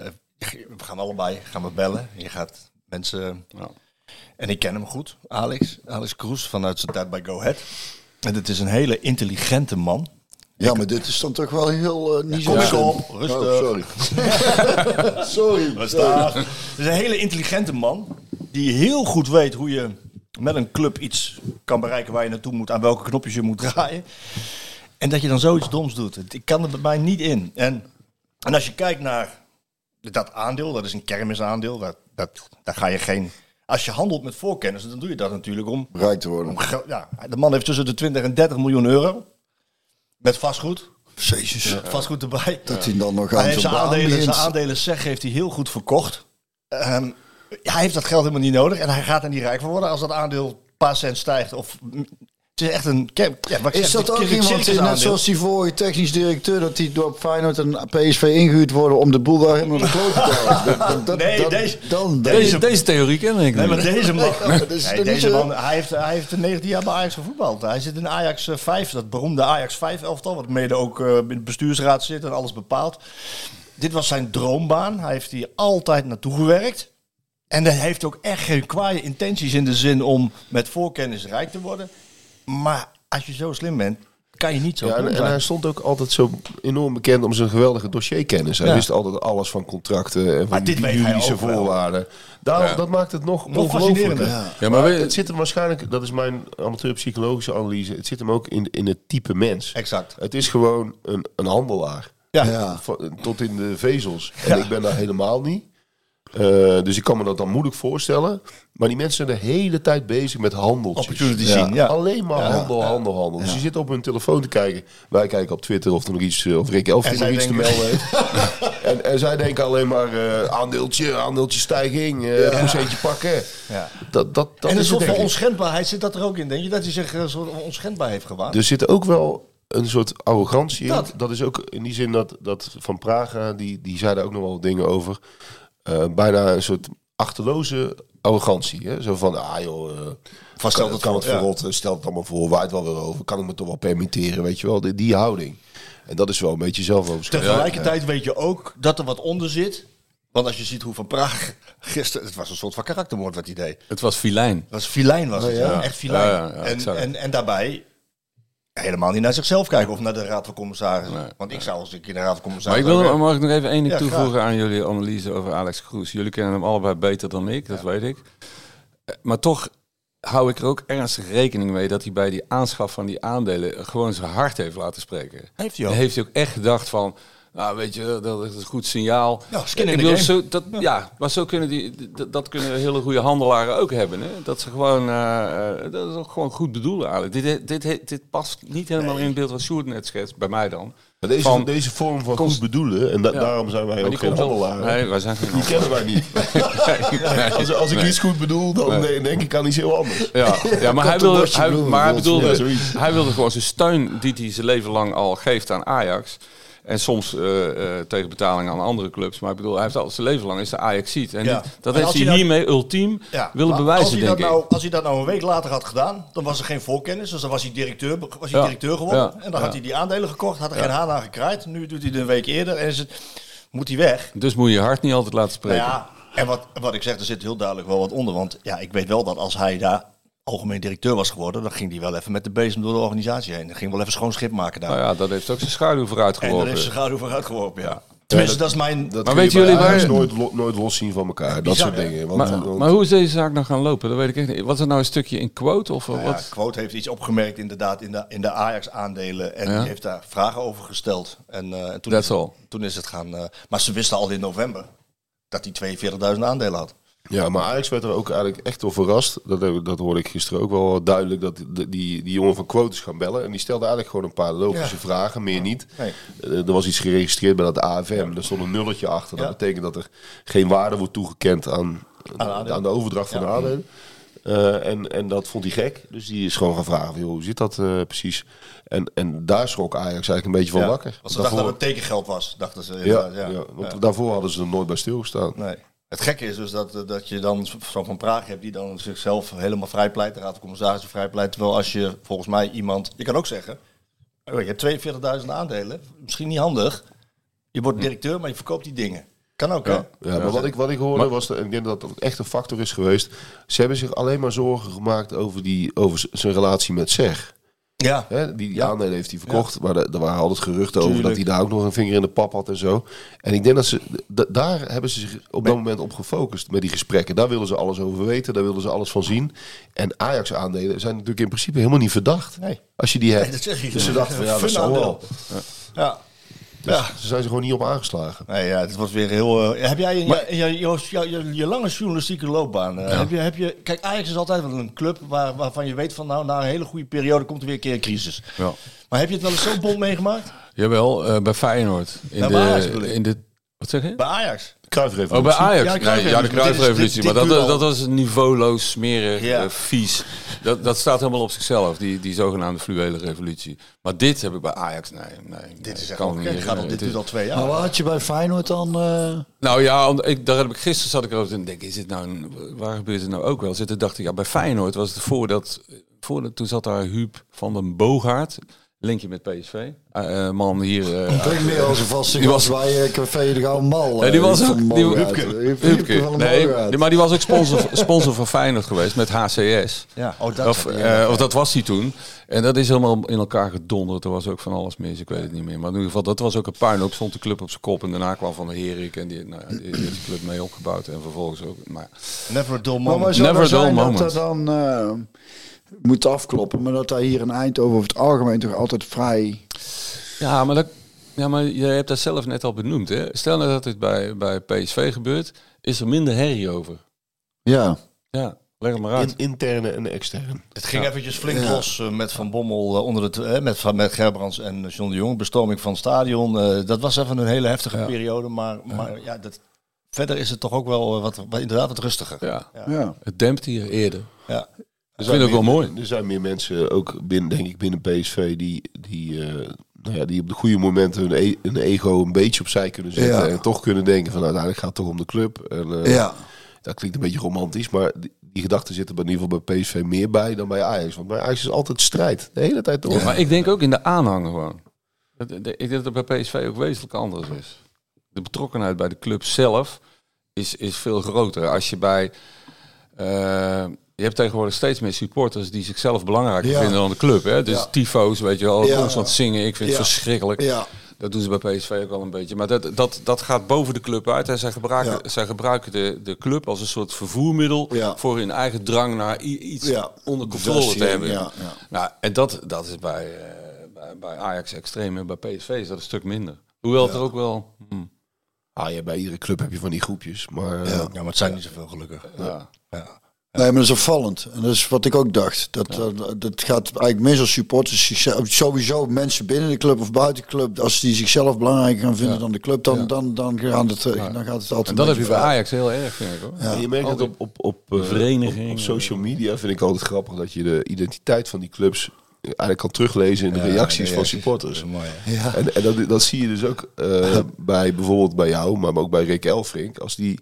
we gaan allebei gaan we bellen. Je gaat mensen... Ja. En ik ken hem goed, Alex. Alex Kroes vanuit zijn tijd bij Go Ahead. En het is een hele intelligente man. Ja, maar dit is dan toch wel heel uh, niet ja, zo... Kom op, rustig. Oh, sorry. sorry. Rustig. Het is een hele intelligente man die heel goed weet hoe je met een club iets kan bereiken waar je naartoe moet, aan welke knopjes je moet draaien. En dat je dan zoiets doms doet. Ik kan er bij mij niet in. En, en als je kijkt naar dat aandeel, dat is een kermisaandeel, dat, dat, daar ga je geen... Als je handelt met voorkennis, dan doe je dat natuurlijk om... Rijk te worden. Om, ja, de man heeft tussen de twintig en dertig miljoen euro. Met vastgoed. Jezus. Ja. Vastgoed erbij. Dat hij dan nog aan zijn aandelen, zijn aandelen zeg heeft hij heel goed verkocht. Um, ja, hij heeft dat geld helemaal niet nodig. En hij gaat er niet rijk van worden als dat aandeel een paar cent stijgt. Of, het is echt een... Ja, is zeg, dat ook iemand, die, net zoals die vorige technisch directeur, dat die door Feyenoord en P S V ingehuurd worden om de boel daar helemaal de kloot te houden? Nee, dat, deze, dan, deze, deze theorie ken ik nee, niet. Maar deze man, ja, dus nee, deze man hij, heeft, hij heeft negentien jaar bij Ajax gevoetbald. Hij zit in Ajax vijf, dat beroemde Ajax vijf elftal, wat mede ook uh, in de bestuursraad zit en alles bepaalt. Dit was zijn droombaan. Hij heeft hier altijd naartoe gewerkt. En hij heeft ook echt geen kwaaie intenties in de zin om met voorkennis rijk te worden. Maar als je zo slim bent, kan je niet zo ja, doen. En, en hij stond ook altijd zo enorm bekend om zijn geweldige dossierkennis. Hij ja. wist altijd alles van contracten en van die juridische voorwaarden. Daarom, ja. Dat maakt het nog, nog ongelooflijker. Ja. Ja, maar maar we, het zit hem waarschijnlijk, dat is mijn amateurpsychologische analyse, het zit hem ook in, in het type mens. Exact. Het is gewoon een, een handelaar. Ja. Ja. Tot in de vezels. En ja. ik ben daar helemaal niet. Uh, dus ik kan me dat dan moeilijk voorstellen. Maar die mensen zijn de hele tijd bezig met handeltjes. Opportunity zien, ja. Alleen maar ja. handel, handel, handel. Dus ja. je zit op hun telefoon te kijken. Wij kijken op Twitter of er nog iets, of Rick Elfrink nog iets denken... te melden heeft. en, en zij denken alleen maar uh, aandeeltje, aandeeltje stijging, uh, ja. procentje pakken. Ja. Dat, dat, dat en een is soort van onschendbaarheid zit dat er ook in, denk je? Dat hij zich een soort onschendbaar heeft gewaard. Er zit ook wel een soort arrogantie in. Dat. Dat is ook in die zin dat, dat Van Praga, die, die zei daar ook nog wel dingen over. Uh, bijna een soort achterloze arrogantie. Hè? Zo van, ah joh, uh, Van kan, het kan het voor, verrotten, ja. Stel het allemaal voor, waait wel weer over. Kan ik me toch wel permitteren, weet je wel. Die, die houding. En dat is wel een beetje zelfoverschatting. Tegelijkertijd ja. weet je ook dat er wat onder zit. Want als je ziet hoe Van Praag gisteren... Het was een soort van karaktermoord wat hij deed. Het was filijn. Het was filijn, was het. Oh, ja. Ja. Echt filijn. Ja, ja, ja, en, en, en daarbij helemaal niet naar zichzelf kijken of naar de Raad van Commissarissen. Nee, Want ik nee. zou als ik in de Raad van Commissarissen... Maar ik wil, mag ik nog even één ding ja, toevoegen graag. aan jullie analyse over Alex Kroes. Jullie kennen hem allebei beter dan ik, dat ja. weet ik. Maar toch hou ik er ook ernstig rekening mee dat hij bij die aanschaf van die aandelen gewoon zijn hart heeft laten spreken. Heeft hij ook. En heeft hij ook echt gedacht van... Nou, weet je, dat is een goed signaal. Ja, skin in ik the bedoel, game. zo, dat, ja. ja, maar zo kunnen die, dat, dat kunnen hele goede handelaren ook hebben. Hè? Dat ze gewoon, uh, dat is ook gewoon goed bedoelen eigenlijk. Dit, dit, dit, dit past niet helemaal nee. in het beeld wat Sjoerd net schetst, bij mij dan. Maar deze, van, deze vorm van komt, goed bedoelen, en da- ja. daarom zijn wij ook geen handelaren. Nee, wij zijn geen Die kennen wij niet. nee. Als, als ik nee. iets goed bedoel, dan nee. denk ik aan iets heel anders. Ja, ja maar, hij wilde, hij, bedoel, maar hij bedoelde, ja, hij wilde gewoon zijn steun die hij zijn leven lang al geeft aan Ajax. En soms uh, uh, tegen betaling aan andere clubs. Maar ik bedoel, hij heeft al zijn leven lang is de Ajax-ziet. En ja. dit, dat en heeft hij hij hiermee nou, ultiem ja, willen bewijzen, als hij denk dat ik. Nou, als hij dat nou een week later had gedaan, dan was er geen voorkennis. Dus dan was hij directeur, was hij ja. directeur geworden. Ja. En dan ja. had hij die aandelen gekocht, had er ja. geen haan aan gekraaid. Nu doet hij het een week eerder en is het, moet hij weg. Dus moet je je hart niet altijd laten spreken. Nou ja, en wat, wat ik zeg, er zit heel duidelijk wel wat onder. Want ja, ik weet wel dat als hij daar algemeen directeur was geworden, dan ging hij wel even met de bezem door de organisatie heen. Dan ging wel even schoon schip maken daar. Nou ja, dat heeft ook zijn schaduw vooruit geworpen. En daar heeft zijn schaduw vooruit geworpen, ja. Tenminste, ja, dat, dat is mijn... Dat maar weten jullie waar... nooit, lo, nooit los zien van elkaar. Dat bizar, soort dingen. Want, maar, want, maar hoe is deze zaak nou gaan lopen? Dat weet ik echt niet. Was het nou een stukje in quote? Of nou wat? ja, Quote heeft iets opgemerkt inderdaad in de, in de Ajax-aandelen. En ja. die heeft daar vragen over gesteld. En, uh, en toen, That's is, all. toen is het gaan... Uh, maar ze wisten al in november dat hij tweeënveertigduizend aandelen had. Ja, maar Ajax werd er ook eigenlijk echt door verrast. Dat, dat hoorde ik gisteren ook wel duidelijk. Dat die, die, die jongen van Quote is gaan bellen. En die stelde eigenlijk gewoon een paar logische ja. vragen. Meer niet. Nee. Uh, er was iets geregistreerd bij dat A F M. Ja. Er stond een nulletje achter. Dat ja. betekent dat er geen waarde wordt toegekend aan, aan, aan de overdracht van ja. de aandelen. Uh, en, en dat vond hij gek. Dus die is gewoon gaan vragen. Joh, hoe zit dat uh, precies? En, en daar schrok Ajax eigenlijk een beetje van ja. wakker. Want ze dachten dat het tekengeld was. Dachten ze. Ja, ja. ja, want ja. daarvoor hadden ze er nooit bij stilgestaan. Nee. Het gekke is dus dat, dat je dan zo van Praag hebt die dan zichzelf helemaal vrijpleit. De Raad van Commissarissen vrijpleit. Terwijl als je volgens mij iemand... Je kan ook zeggen, oh, je hebt tweeënveertigduizend aandelen. Misschien niet handig. Je wordt directeur, maar je verkoopt die dingen. Kan ook, ja. hè? Ja, maar wat ik, wat ik hoorde maar, was, en ik denk dat dat echt een factor is geweest. Ze hebben zich alleen maar zorgen gemaakt over, die, over zijn relatie met Zeg. Ja. Hè, die die ja. aandelen heeft hij verkocht. Ja. Maar er waren altijd geruchten Tuurlijk. over dat hij daar ook nog een vinger in de pap had en zo. En ik denk dat ze, d- daar hebben ze zich op dat moment op gefocust met die gesprekken. Daar willen ze alles over weten, daar willen ze alles van zien. En Ajax aandelen zijn natuurlijk in principe helemaal niet verdacht. Nee. Als je die hebt. Nee, dat zeg je. Dus ze dachten van ja, dat zal wel. Ja. ja. Dus ja. ze zijn er gewoon niet op aangeslagen. Nee, ja, het was weer heel... Uh, heb jij in, maar, je, in je, je, je, je lange journalistieke loopbaan... Uh, ja. heb je, heb je, kijk, Ajax is altijd wel een club waar, waarvan je weet van... nou, na een hele goede periode komt er weer een keer een crisis. Ja. Maar heb je het wel eens zo bond meegemaakt? Jawel, uh, bij Feyenoord. In ja, de, bij Ajax bedoel ik. in de, wat zeg je? Bij Ajax. Kruifrevolutie. Oh, bij Ajax? Ja, de nee, ja, de Kruifrevolutie. Maar dat, dat was een niveauloos, smerig, ja. uh, vies. Dat, dat staat helemaal op zichzelf, die, die zogenaamde fluwele revolutie. Maar dit heb ik bij Ajax, nee. nee dit is echt kan niet. Gaat al, dit duurt al twee jaar. Maar wat had je bij Feyenoord dan? Uh... Nou ja, ik, daar heb ik gisteren zat ik erover te denken, is dit nou een, waar gebeurt het nou ook wel? Zitten dacht ik, ja, bij Feyenoord was het voordat, voordat toen zat daar Huub van den Boogaard. Linkje met P S V. Uh, man hier... Uh, Klinkt meer als een vaste gast bij uh, Café de Gouden Mal. Nee, die was ook... Die, Hupke. Hupke. Nee, die, maar die was ook sponsor, sponsor van Feyenoord geweest met H C S. Ja, oh, dat, of, uh, of dat was hij toen. En dat is helemaal in elkaar gedonderd. Er was ook van alles mis, ik weet het niet meer. Maar in ieder geval, dat was ook een puinhoop. Stond de club op zijn kop. En daarna kwam Van der Herik. En die, nou, die, die heeft de club mee opgebouwd. En vervolgens ook... Maar, Never a dull moment. Maar zou Never a dull moment. Dat er dan... Uh, moet afkloppen, maar dat daar hier in Eindhoven over het algemeen toch altijd vrij... Ja, maar, dat, ja, maar je hebt dat zelf net al benoemd. Hè? Stel nou dat dit bij, bij P S V gebeurt, is er minder herrie over. Ja. Ja, leg het maar uit. In, interne en externe. Het ging ja. eventjes flink ja. los uh, met Van Bommel uh, onder het, uh, met, met Gerbrands en John de Jong. Bestorming van het stadion. Uh, dat was even een hele heftige ja. periode, maar, ja. maar ja, dat, verder is het toch ook wel uh, wat, wat, inderdaad wat rustiger. Ja. Ja. Ja. Het dempt hier eerder. Ja. Dat vind ik ook wel mooi. Er zijn meer mensen, ook binnen, denk ik, binnen P S V, die, die, uh, nou ja, die op de goede momenten hun, e- hun ego een beetje opzij kunnen zetten. Ja. En toch kunnen denken van, nou, uiteindelijk gaat het toch om de club. En, uh, ja. Dat klinkt een beetje romantisch, maar die, die gedachten zitten in ieder geval bij P S V meer bij dan bij Ajax. Want bij Ajax is altijd strijd. De hele tijd toch. Ja, maar ik denk ook in de aanhang gewoon. Ik denk dat het bij P S V ook wezenlijk anders is. De betrokkenheid bij de club zelf is, is veel groter. Als je bij... Uh, je hebt tegenwoordig steeds meer supporters die zichzelf belangrijker ja. vinden dan de club. Hè? Dus ja. tyfo's, weet je wel, ja. constant zingen. Ik vind ja. het verschrikkelijk. Ja. Dat doen ze bij P S V ook al een beetje. Maar dat, dat, dat gaat boven de club uit. En zij gebruiken, ja. zij gebruiken de, de club als een soort vervoermiddel... Ja. voor hun eigen drang naar iets ja. onder controle te hebben. Ja. Ja. Nou, en dat, dat is bij, uh, bij, bij Ajax extreem. En bij P S V is dat een stuk minder. Hoewel ja. het er ook wel... Hmm. Ah, ja, bij iedere club heb je van die groepjes. Maar, ja. Uh, ja, maar het zijn niet zoveel gelukkig. Ja. Ja. Nee, maar dat is opvallend. En dat is wat ik ook dacht. Dat, ja. dat, dat gaat eigenlijk meestal supporters, zichzelf, sowieso mensen binnen de club of buiten de club, als die zichzelf belangrijker gaan vinden ja. dan de club, dan, ja. dan, dan, gaan het, ja. dan gaat het altijd. En dat heb je bij Ajax heel erg, vind ik hoor. Ja. Ja, je merkt het op, op, op, uh, vereniging, op, op social media, vind ik altijd grappig, dat je de identiteit van die clubs eigenlijk kan teruglezen in de reacties, ja, de reacties van supporters. Dat is mooi, ja. En, en dat, dat zie je dus ook uh, bij bijvoorbeeld bij jou, maar ook bij Rick Elfrink, als die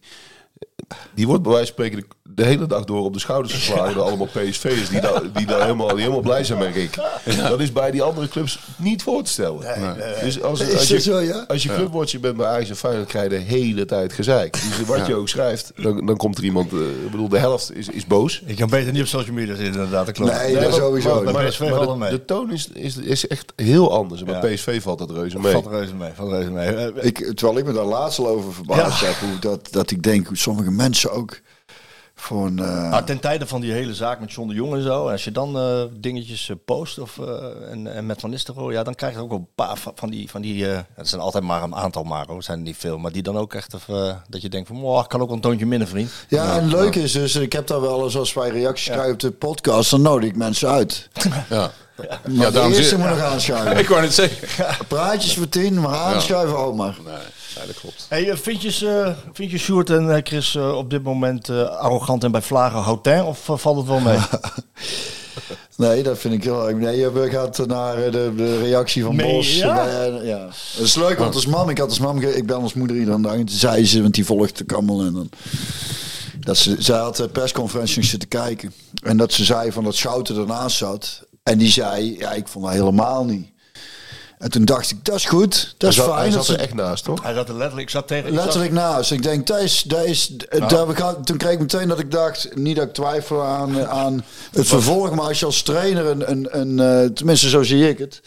Die wordt bij wijze van spreken de, de hele dag door op de schouders geslagen ja. door allemaal P S V'ers die daar die daar helemaal, die helemaal blij zijn met Rick. Ja. Dat is bij die andere clubs niet voor te stellen. Nee, nee, nee. Dus als, als, je, zo, ja? als je clubwatcher bent bij Ajax en Feyenoord, krijg je de hele tijd gezeik. Dus wat ja. je ook schrijft, dan, dan komt er iemand, uh, ik bedoel, de helft is, is boos. Ik kan beter niet op social media zitten, inderdaad. Dat klopt. Nee, nee, dat sowieso. Maar, maar, maar, maar de, mee. de toon is, is, is echt heel anders. En bij ja. P S V valt dat reuze mee. Valt reuze mee, valt reuze mee. Ik, terwijl ik me daar laatst al over verbaasd ja. heb, hoe dat, dat ik denk, hoe sommige mensen ook voor een... Uh... Nou, ten tijde van die hele zaak met John de Jong en zo, en als je dan uh, dingetjes uh, post of, uh, en, en met Van Nistelrooy, ja, dan krijg je ook wel een paar van die... Van die uh, het zijn altijd maar een aantal maar, hoor, zijn er niet veel, maar die dan ook echt, uh, dat je denkt van, oh, kan ook wel een toontje minder, vriend. Ja, ja en leuk is dus, ik heb daar wel eens, als wij reacties ja. krijgen op de podcast, dan nodig ik mensen uit. Ja. Ja, maar ja, de eerste moet nog aanschuiven. Ik wou het zeggen. Ja, praatjes voor tien, maar aanschuiven ook maar. Nee, nee, dat klopt. Hey, vind je, uh, vind je Sjoerd en uh, Chris uh, op dit moment uh, arrogant en bij vlagen houtin, of uh, valt het wel mee? Nee, dat vind ik heel erg. Nee, je gaat naar de, de reactie van nee, Bos. Ja? Uh, ja. Dat is leuk, want als mam, ik had als mam, ik ben als moeder iedere dag, en toen zei ze, want die volgt de kammel en dan... Dat ze, zij had de persconferentie zitten kijken. En dat ze zei van dat Schouten ernaast zat. En die zei, ja, ik vond dat helemaal niet. En toen dacht ik, dat is goed, dat is hij fijn. Hij zat er echt naast, toch? Hij zat er letterlijk, zat tegen... Letterlijk zat... naast. Ik denk, dat is... Dat is nou. daar, we gaan, toen kreeg ik meteen dat ik dacht, niet dat ik twijfel aan, aan het vervolg. Maar als je als trainer, een, een, een, uh, tenminste zo zie ik het...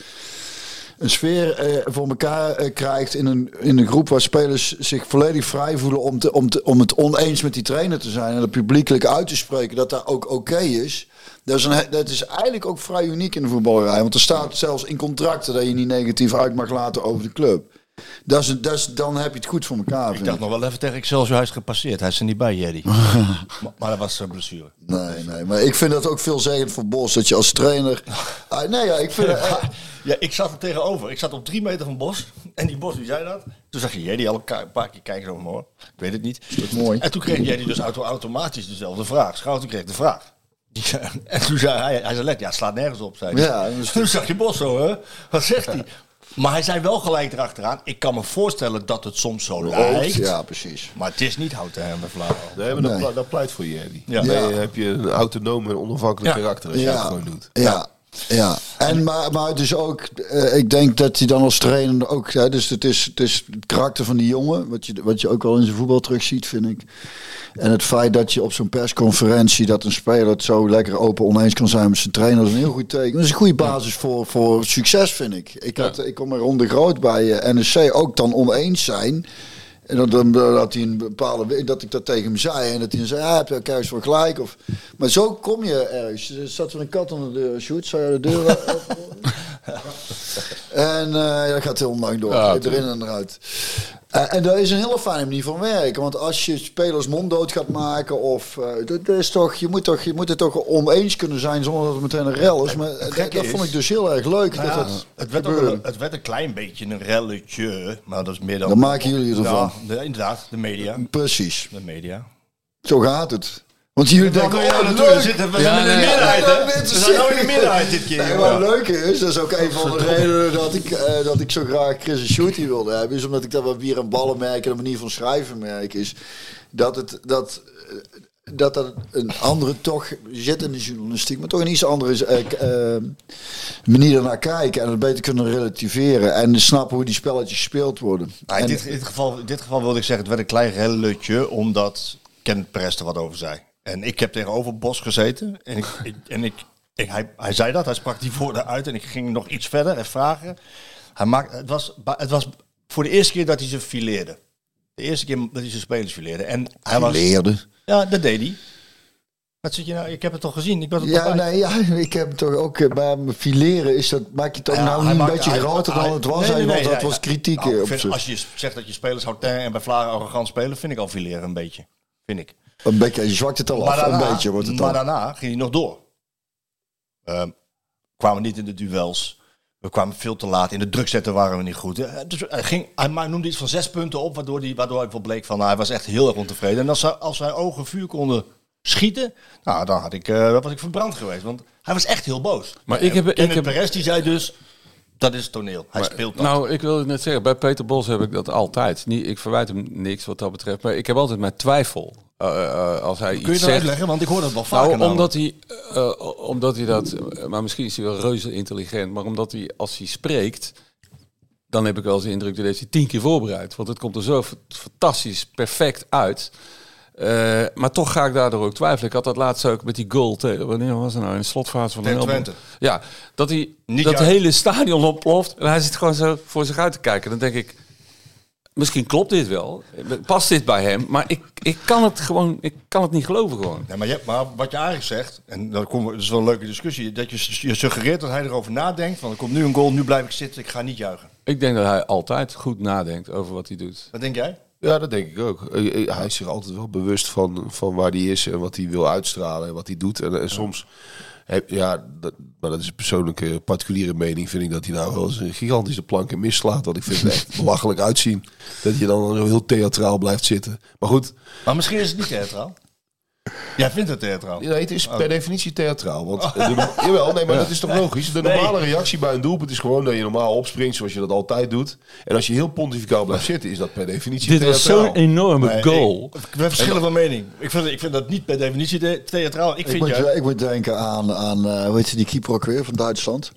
een sfeer uh, voor elkaar uh, krijgt in een, in een groep waar spelers zich volledig vrij voelen om, te, om, te, om het oneens met die trainer te zijn en dat publiekelijk uit te spreken, dat dat ook oké okay is. Dat is, een, dat is eigenlijk ook vrij uniek in de voetballerij. Want er staat zelfs in contracten dat je niet negatief uit mag laten over de club. Dat is, dat is, dan heb je het goed voor elkaar. Ik dacht nog wel even tegen Excelsior, hij is gepasseerd. Hij is er niet bij, Jerry. maar, maar dat was een blessure. Nee, nee, maar ik vind dat ook veelzeggend voor Bos. Dat je als trainer... Ah, nee, ja, ik vind... ja, ja, ik zat er tegenover. Ik zat op drie meter van Bos. En die Bos, die zei dat. Toen zag je Jerry al een paar keer kijken zo mooi. Ik weet het niet. Dat is mooi. En toen kreeg Jerry dus auto automatisch dezelfde vraag. Schouten kreeg de vraag. Ja, en toen zei hij, hij zei let, ja, het slaat nergens op, zei hij. Ja, dus toen zag je Bos zo, hè? Wat zegt hij? Maar hij zei wel gelijk erachteraan, ik kan me voorstellen dat het soms zo lijkt. Ja, precies. Maar het is niet houten en met vlagen. Nee, maar dat, nee. dat pleit voor je. Ja. Nee, ja. heb je een autonoom en onafhankelijk ja. karakter als ja. je het gewoon doet. Ja. ja. Ja, en maar, maar dus ook, uh, ik denk dat hij dan als trainer ook, hè, dus het is, het is het karakter van die jongen, wat je, wat je ook wel in zijn voetbal terugziet, vind ik. En het feit dat je op zo'n persconferentie, dat een speler het zo lekker open oneens kan zijn met zijn trainer, dat is een heel goed teken. Dat is een goede basis voor, voor succes, vind ik. Ik, had, ja. ik kom er onder groot bij uh, N E C ook dan oneens zijn. En dan, dan, dan had hij een bepaalde... Dat ik dat tegen hem zei. En dat hij dan zei, ja, heb je elkaar eens voor gelijk? Of, maar zo kom je ergens. Er zat er een kat onder de deur. Shoot, zou je de deur open? En uh, dat gaat heel lang door. Ja, erin en eruit. Uh, en dat is een hele fijne manier van werken. Want als je spelers monddood gaat maken... of uh, dat, dat is toch, je, moet toch, je moet het toch oneens kunnen zijn... zonder dat het meteen een rel is. Maar dat, dat is, vond ik dus heel erg leuk. Nou dat ja, het, het, werd ook een, het werd een klein beetje een relletje. Maar dat is meer dan... Dan maken jullie ervan. Ja, de, inderdaad, de media. Precies. De media. Zo gaat het. Want jullie denken, ja, oh, natuurlijk. leuk. Zitten we Ja, zijn in de nee, meerderheid, ja, hè? nee, We zijn nou in de meerderheid dit keer. Nee, jongen. maar het leuke is, dat is ook een van de redenen dat ik, uh, dat ik zo graag Chris en Shooty wilde hebben, is omdat ik dat wat bier en ballen merk en de manier van schrijven merk, is dat het dat uh, dat er een andere toch zit in de journalistiek, maar toch een iets andere uh, uh, manier ernaar kijken en het beter kunnen relativeren en snappen hoe die spelletjes gespeeld worden. Nou, in, En- dit, in, dit geval, in dit geval wilde ik zeggen, het werd een klein relletje, omdat Kenneth Perez er wat over zei. En ik heb tegenover Bos gezeten en, ik, ik, en ik, ik, hij, hij zei dat, hij sprak die woorden uit en ik ging nog iets verder en vragen. Hij maakte, het, was, het was voor de eerste keer dat hij ze fileerde. De eerste keer dat hij zijn spelers fileerde. En hij was, Leerde. ja, dat deed hij. Wat zit je nou? Ik heb het toch gezien? Ik was er toch Ja, bij. nee, ja, ik heb toch ook uh, bij me fileren is dat maak je het ook Ja, nou hij niet een maakt- beetje hij- groter hij- dan het was, nee, nee, hè, want nee, dat ja, was ja. kritiek Nou, uh, ik op vind, zich. als je zegt dat je spelers houdt en bij Vlaar arrogant spelen, vind ik al fileren een beetje. Vind ik. Een beetje, je zwakt het al af, een beetje wordt het maar dan. daarna ging hij nog door. Ehm kwamen niet in de duels. We kwamen veel te laat. In de druk zetten waren we niet goed. Eh, Dus hij, ging, hij ma- noemde iets van zes punten op, waardoor hij, waardoor hij wel bleek van, nou, hij was echt heel erg ontevreden. En als, hij, als zijn ogen vuur konden schieten, nou, dan had ik, uh, was ik verbrand geweest. Want hij was echt heel boos. Maar ik heb- ik Kenneth heb- Perez die zei dus, dat is toneel. Hij Maar, speelt dat. nou, ik wil het net zeggen, bij Peter Bos heb ik dat altijd. Niet, ik verwijt hem niks wat dat betreft, maar ik heb altijd mijn twijfel uh, uh, als hij Kun je iets dat zegt. uitleggen? Want ik hoor dat wel vaker. Nou, omdat hij, uh, omdat hij dat, uh, maar misschien is hij wel reuze intelligent, maar omdat hij, als hij spreekt, dan heb ik wel eens de indruk dat hij het tien keer voorbereid. Want het komt er zo f- fantastisch, perfect uit. Uh, maar toch ga ik daardoor ook twijfelen. Ik had dat laatst ook met die goal tegen, wanneer was het nou, in de slotfase van de Tegen Melbourne. Twente. Ja, dat hij Niet dat juist. hele stadion ontploft en hij zit gewoon zo voor zich uit te kijken. Dan denk ik, misschien klopt dit wel, past dit bij hem, maar ik, ik kan het gewoon, ik kan het niet geloven gewoon. Ja, maar, je, maar wat je eigenlijk zegt, en dat, komt, dat is wel een leuke discussie, dat je, je suggereert dat hij erover nadenkt, van er komt nu een goal, nu blijf ik zitten, ik ga niet juichen. Ik denk dat hij altijd goed nadenkt over wat hij doet. Wat denk jij? Ja, dat denk ik ook. Eh, eh, Hij is zich altijd wel bewust van, van waar hij is en wat hij wil uitstralen en wat hij doet. En, en soms, heb, ja, dat, maar dat is een persoonlijke, particuliere mening, vind ik dat hij nou wel eens een gigantische plank in mislaat. Want ik vind het echt belachelijk uitzien dat je dan zo heel theatraal blijft zitten. Maar goed, Maar misschien is het niet theatraal. Jij vindt het theatraal. nee, het is per definitie theatraal. Want de, jawel, nee, maar dat is toch logisch? De normale reactie bij een doelpunt is gewoon dat je normaal opspringt zoals je dat altijd doet. En als je heel pontificaal blijft zitten, is dat per definitie Dit was theatraal. zo'n enorme Nee, goal. Ik, ik ben verschillen van mening. Ik vind, ik vind dat niet per definitie the- theatraal. Ik Ik vind moet, juist... ik moet denken aan, aan uh, hoe heet je die keeper ook weer van Duitsland?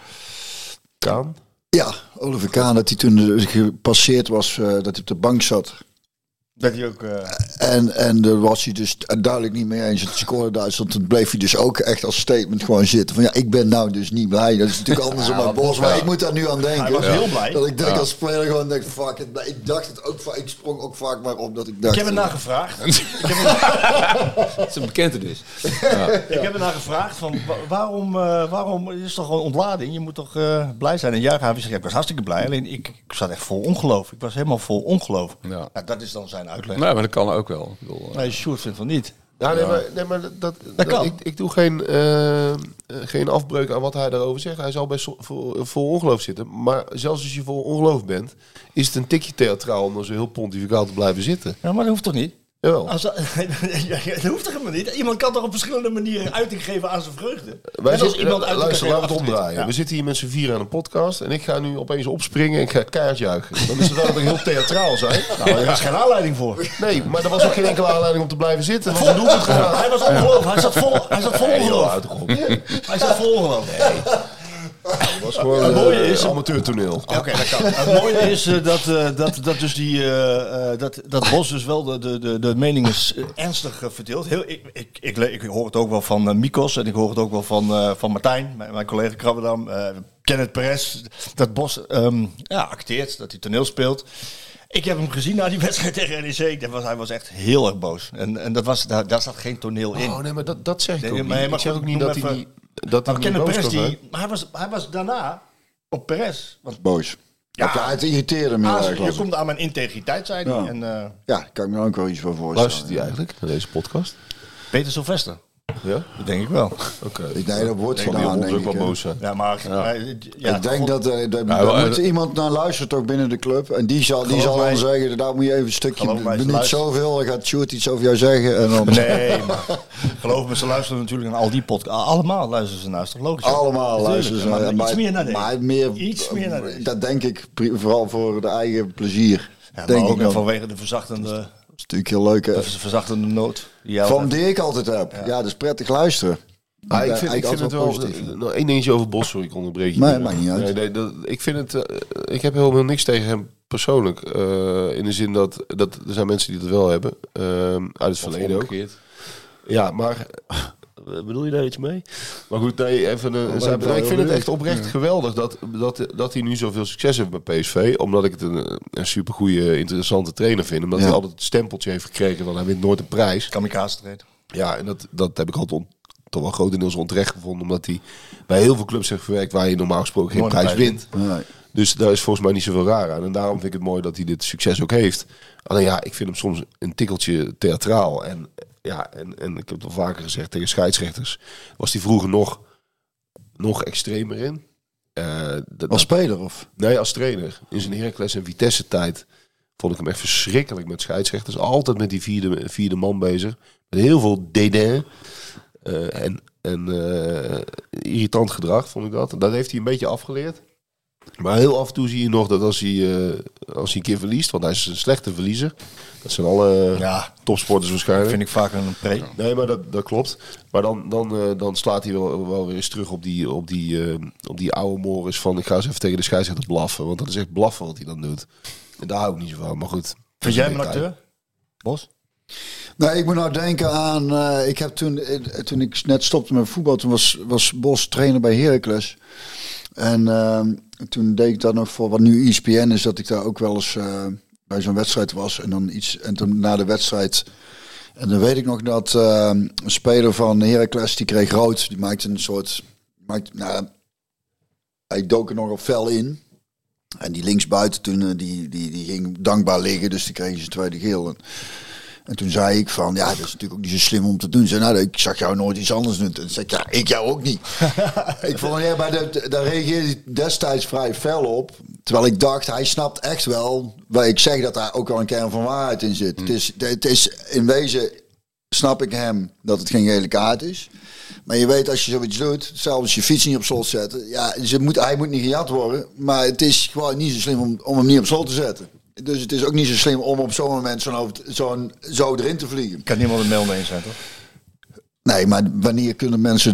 Kaan. Ja, Oliver Kahn, dat hij toen uh, gepasseerd was, uh, dat hij op de bank zat. Dat hij ook... Uh, En, en daar was hij dus duidelijk niet mee eens. Het scoorde Duitsland. Toen bleef hij dus ook echt als statement gewoon zitten. Van ja, ik ben nou dus niet blij. Dat is natuurlijk anders dan mijn Bos. Maar ik moet daar nu aan denken. hij was heel blij. Dat ik denk als speler gewoon denk, fuck it. Maar ik dacht het ook vaak. Ik sprong ook vaak maar op dat ik dacht. ik heb er naar gevraagd. ik, heb er, Dat is een bekende dus. ik heb er naar gevraagd van wa- waarom, uh, waarom, het is toch gewoon ontlading. Je moet toch uh, blij zijn. En juichen. Hij zei, ik was hartstikke blij. Alleen ik, ik zat echt vol ongeloof. Ik was helemaal vol ongeloof. Ja. Nou, dat is dan zijn uitleg. Nee, maar dat kan ook wel. Ik bedoel, uh, Nee, Sjoerd vindt van niet. Ja, nee, maar, nee, maar dat, dat, kan. ik, ik doe geen, eh, eh, geen afbreuk aan wat hij daarover zegt. Hij zal bij so, vol, vol ongeloof zitten. Maar zelfs als je vol ongeloof bent, is het een tikje theatraal om dan zo heel pontificaal te blijven zitten. Ja, maar dat hoeft toch niet? Jawel. Als dat, ja, dat hoeft toch helemaal niet? Iemand kan toch op verschillende manieren uiting geven aan zijn vreugde? Wij Net als zitten, iemand eh, uiting luister, kan laten we geven het aan omdraaien. verdriet. We zitten hier met z'n vier aan een podcast en ik ga nu opeens opspringen en ik ga keihard juichen. Dan is het wel dat ik heel theatraal zijn. Ja. Nou, daar is geen aanleiding voor. Nee, maar er was ook geen enkele aanleiding om te blijven zitten. Het was een doelpunt gedaan. Hij was ongeloof. Hij zat vol, hij zat vol Nee, joh, ongeloof. houd toch op. Hij zat vol ongeloof. Het was gewoon Het mooie eh, is- amateurtoneel. Oké, dat kan. Het mooie is uh, dat, uh, dat, dat, dus die, uh, uh, dat, dat Bos dus wel de, de, de, de meningen uh, ernstig uh, verdeelt. Heel, ik, ik, ik, ik hoor het ook wel van uh, Mikos en ik hoor het ook wel van, uh, van Martijn, mijn, mijn collega Krabbedam. Uh, Kenneth Perez, dat Bos um, ja, acteert, dat hij toneel speelt. Ik heb hem gezien na die wedstrijd tegen N E C. Ik dacht, hij was echt heel erg boos. En, en dat was, daar, daar zat geen toneel in. Oh nee, maar dat, dat zeg ik Nee, ook maar- niet. maar Ik zeg goed, ook niet noem dat hij even- niet, dat hij Maar niet Kenneth boos Perez, kan zijn. die, maar hij was, hij was daarna op Perez. Want Boos. Ja. Ja, het irriteerde me heel ah, erg. je las ik. komt aan mijn integriteit, zei hij. Ja. En, uh, Ja, daar kan ik me ook wel iets van voorstellen. Luistert hij eigenlijk naar deze podcast? Peter Sylvester. Ja? Dat denk ik wel. Oké. Ik denk dat wordt Van van die aan, hond denk ook wel ik. hè. boos zijn. Ja, maar ja. Ja, ik denk dat, uh, dat Ja, daar maar, moet uh, iemand naar luisteren toch binnen de club. En die zal, die Geloof zal dan mij. zeggen, daar moet je even een stukje... Geloof mij, Niet luister. zoveel, dan gaat Sjoerd iets over jou zeggen. En dan Nee, maar geloof me, ze luisteren natuurlijk naar al die podcasts. Allemaal luisteren ze naar, is toch logisch? allemaal Natuurlijk, luisteren ze. maar naar- iets meer naar deze. Maar meer, Iets meer naar deze. dat denk ik pri- vooral voor de eigen plezier. Ja, denk maar ook ik dan. vanwege de verzachtende, Dat is natuurlijk heel leuk. hè. de verzachtende noot. Die jij Van altijd- die ik altijd heb. Ja, dat is prettig luisteren. Ah, ik Ja, vind, ik eigenlijk vind het wel... altijd positief. eh, Nog één dingetje over Bos, sorry, ik onderbreek je. Nee, maakt niet uit. Nee, nee, dat, ik vind het... eh, ik heb helemaal niks tegen hem persoonlijk. eh, in de zin dat, dat... Er zijn mensen die dat wel hebben. eh, uit het verleden ook. Omgekeerd. Ja, maar... Bedoel je daar iets mee? Maar goed, nee, even een, Oh, zijn- wat ik vind het bedoel echt oprecht geweldig dat, dat, dat hij nu zoveel succes heeft met P S V. Omdat ik het een, een supergoeie, interessante trainer vind. Omdat Ja. hij altijd het stempeltje heeft gekregen van hij wint nooit een prijs. Kamikaze treden. Ja, en dat, dat heb ik altijd on- toch wel grotendeels onterecht gevonden. Omdat hij bij heel veel clubs heeft gewerkt waar je normaal gesproken geen Nooit een prijs prijs wint. Nee. Dus daar is volgens mij niet zoveel raar aan. En daarom vind ik het mooi dat hij dit succes ook heeft. Alleen ja, ik vind hem soms een tikkeltje theatraal. En ja, en, en ik heb het al vaker gezegd tegen scheidsrechters. Was hij vroeger nog, nog extremer in. Eh, dat, Als speler of? nee, als trainer. In zijn Heracles en Vitesse tijd vond ik hem echt verschrikkelijk met scheidsrechters. Altijd met die vierde, vierde man bezig. Met heel veel dédain. Eh, en en eh, irritant gedrag vond ik dat. Dat heeft hij een beetje afgeleerd. Maar heel af en toe zie je nog dat als hij, eh, als hij een keer verliest, want hij is een slechte verliezer. Dat zijn alle Ja, topsporters waarschijnlijk. vind ik vaak een pre. Nee, maar dat, dat klopt. Maar dan, dan, eh, dan slaat hij wel, wel weer eens terug op die, op, die, eh, op die oude Morris van ik ga eens even tegen de scheidsrechter blaffen. Want dat is echt blaffen wat hij dan doet. En daar hou ik niet zo van. Maar goed. Vind jij hem een acteur? Bos? Nou, ik moet nou denken aan... eh, ik heb toen, eh, toen ik net stopte met voetbal, toen was, was Bos trainer bij Heracles. En eh, toen deed ik dat nog voor wat nu E S P N is, dat ik daar ook wel eens eh, bij zo'n wedstrijd was. En dan iets en toen na de wedstrijd... En dan weet ik nog dat eh, een speler van Heracles, die kreeg rood. Die maakte een soort... Maakte, nou, hij dook er nogal fel in. En die linksbuiten toen, eh, die, die, die ging dankbaar liggen. Dus die kreeg zijn tweede geel. En, en toen zei ik van, ja, dat is natuurlijk ook niet zo slim om te doen. Zei, nou, ik zag jou nooit iets anders doen. En toen zei ik, ja, ik jou ook niet. Ik vond, ja, maar de, daar reageerde hij destijds vrij fel op. Terwijl ik dacht, hij snapt echt wel, waar ik zeg dat daar ook wel een kern van waarheid in zit. Mm. Het is, het is in wezen, snap ik hem, dat het geen gele kaart is. Maar je weet, als je zoiets doet, zelfs als je fiets niet op slot zetten, ja, ze moet, hij moet niet gejat worden. Maar het is gewoon niet zo slim om, om hem niet op slot te zetten. Dus het is ook niet zo slim om op zo'n moment zo'n hoofd, zo'n, zo erin te vliegen. Kan niemand het mail mee eens zijn, toch? Nee, maar wanneer kunnen mensen...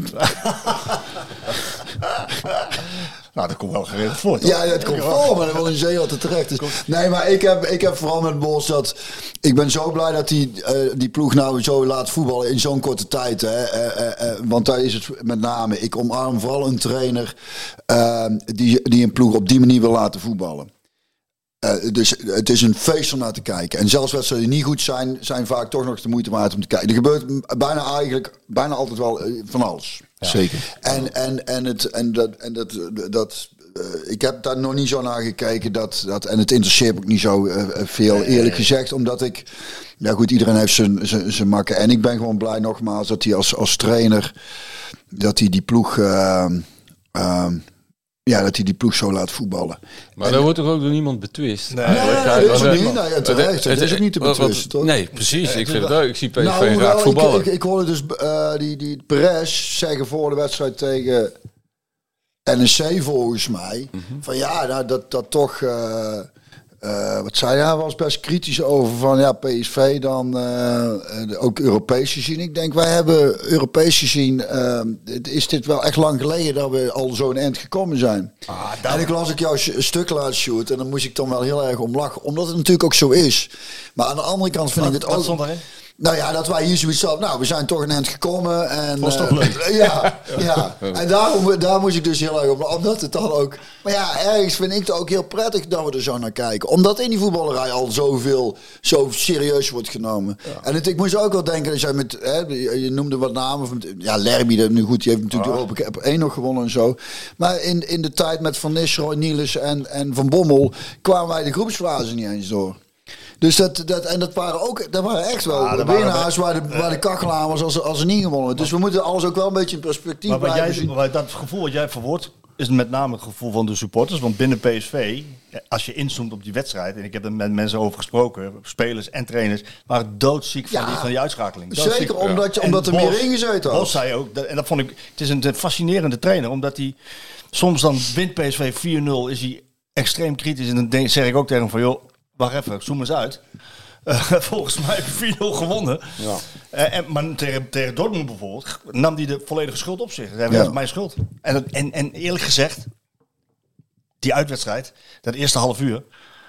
Nou, dat komt wel geregeld voor, toch? Ja, dat komt voor, maar dan wil je zeggen dat het terecht is. Nee, maar ik heb, ik heb vooral met Bos dat... Ik ben zo blij dat die, uh, die ploeg nou zo laat voetballen in zo'n korte tijd. Hè. Uh, uh, uh, want daar is het met name... Ik omarm vooral een trainer uh, die, die een ploeg op die manier wil laten voetballen. Uh, dus het is een feest om naar te kijken. En zelfs wedstrijden die niet goed zijn, zijn vaak toch nog de moeite waard om te kijken. Er gebeurt bijna eigenlijk bijna altijd wel uh, van alles. Ja. Zeker. En, en, en, het, en dat... En dat, dat uh, ik heb daar nog niet zo naar gekeken. Dat, dat, en het interesseert me ook niet zo uh, veel, eerlijk gezegd. Omdat ik... Ja goed, iedereen heeft zijn, zijn, zijn makken. En ik ben gewoon blij nogmaals dat hij als, als trainer... Dat hij die ploeg... Uh, uh, Ja, dat hij die ploeg zo laat voetballen. Maar daar wordt toch ook door niemand betwist? Nee, nee, nee, nee, dat is ook niet. Nee, het, het, het is ook niet te betwisten, toch? Nee, precies. Ik vind het ook. Ik zie P S V nou, graag voetballen. Ik, ik, ik hoorde dus uh, die, die Perez zeggen voor de wedstrijd tegen N E C volgens mij. Mm-hmm. Van ja, nou, dat, dat toch... Uh, Uh, wat zei hij? Was best kritisch over van ja, P S V dan uh, ook Europees gezien. Ik denk, wij hebben Europees gezien. Uh, is dit wel echt lang geleden dat we al zo'n eind gekomen zijn? Ah, en ik las ik jouw stuk laten shoot en dan moest ik dan wel heel erg om lachen, omdat het natuurlijk ook zo is. Maar aan de andere kant vind wat, ik het ook. Wat stond erin? Nou ja, dat wij hier zoiets hadden. Nou, we zijn toch een eind gekomen. En, was toch uh, leuk? Ja, ja. En daarom, daar moest ik dus heel erg op. Omdat het dan ook... Maar ja, ergens vind ik het ook heel prettig dat we er zo naar kijken. Omdat in die voetballerij al zoveel, zo serieus wordt genomen. Ja. En het, ik moest ook wel denken, als jij met... Hè, je noemde wat namen. Van, ja, Lerby, nu goed, die heeft natuurlijk ah. de Europa Cup één nog gewonnen en zo. Maar in, in de tijd met Van Nistelrooy, Niels en, en Van Bommel... kwamen wij de groepsfase niet eens door. Dus dat, dat, en dat waren ook, dat waren echt wel Ja, de waren winnaars waar de, waar de kachel aan was als, als er niet gewonnen werd. Dus we moeten alles ook wel een beetje in perspectief Maar wat blijven jij, zien. wat, dat gevoel wat jij verwoordt, is met name het gevoel van de supporters. Want binnen P S V, als je inzoomt op die wedstrijd, en ik heb er met mensen over gesproken, spelers en trainers, waren doodziek van, Ja, die, van die uitschakeling. Zeker Doodziek. omdat, je, En omdat er Bos- meer ingezeten had. Bos zei ook, dat- en dat vond ik, het is een fascinerende trainer, omdat hij soms dan wint P S V vier nul, is hij extreem kritisch. En dan denk, zeg ik ook tegen hem van, joh, wacht even, zoom eens uit. Uh, volgens mij vier nul gewonnen. Ja. Uh, en, maar tegen, tegen Dortmund bijvoorbeeld nam hij de volledige schuld op zich. Dat Ja. was mijn schuld. En, dat- en, en eerlijk gezegd, die uitwedstrijd, dat eerste half uur,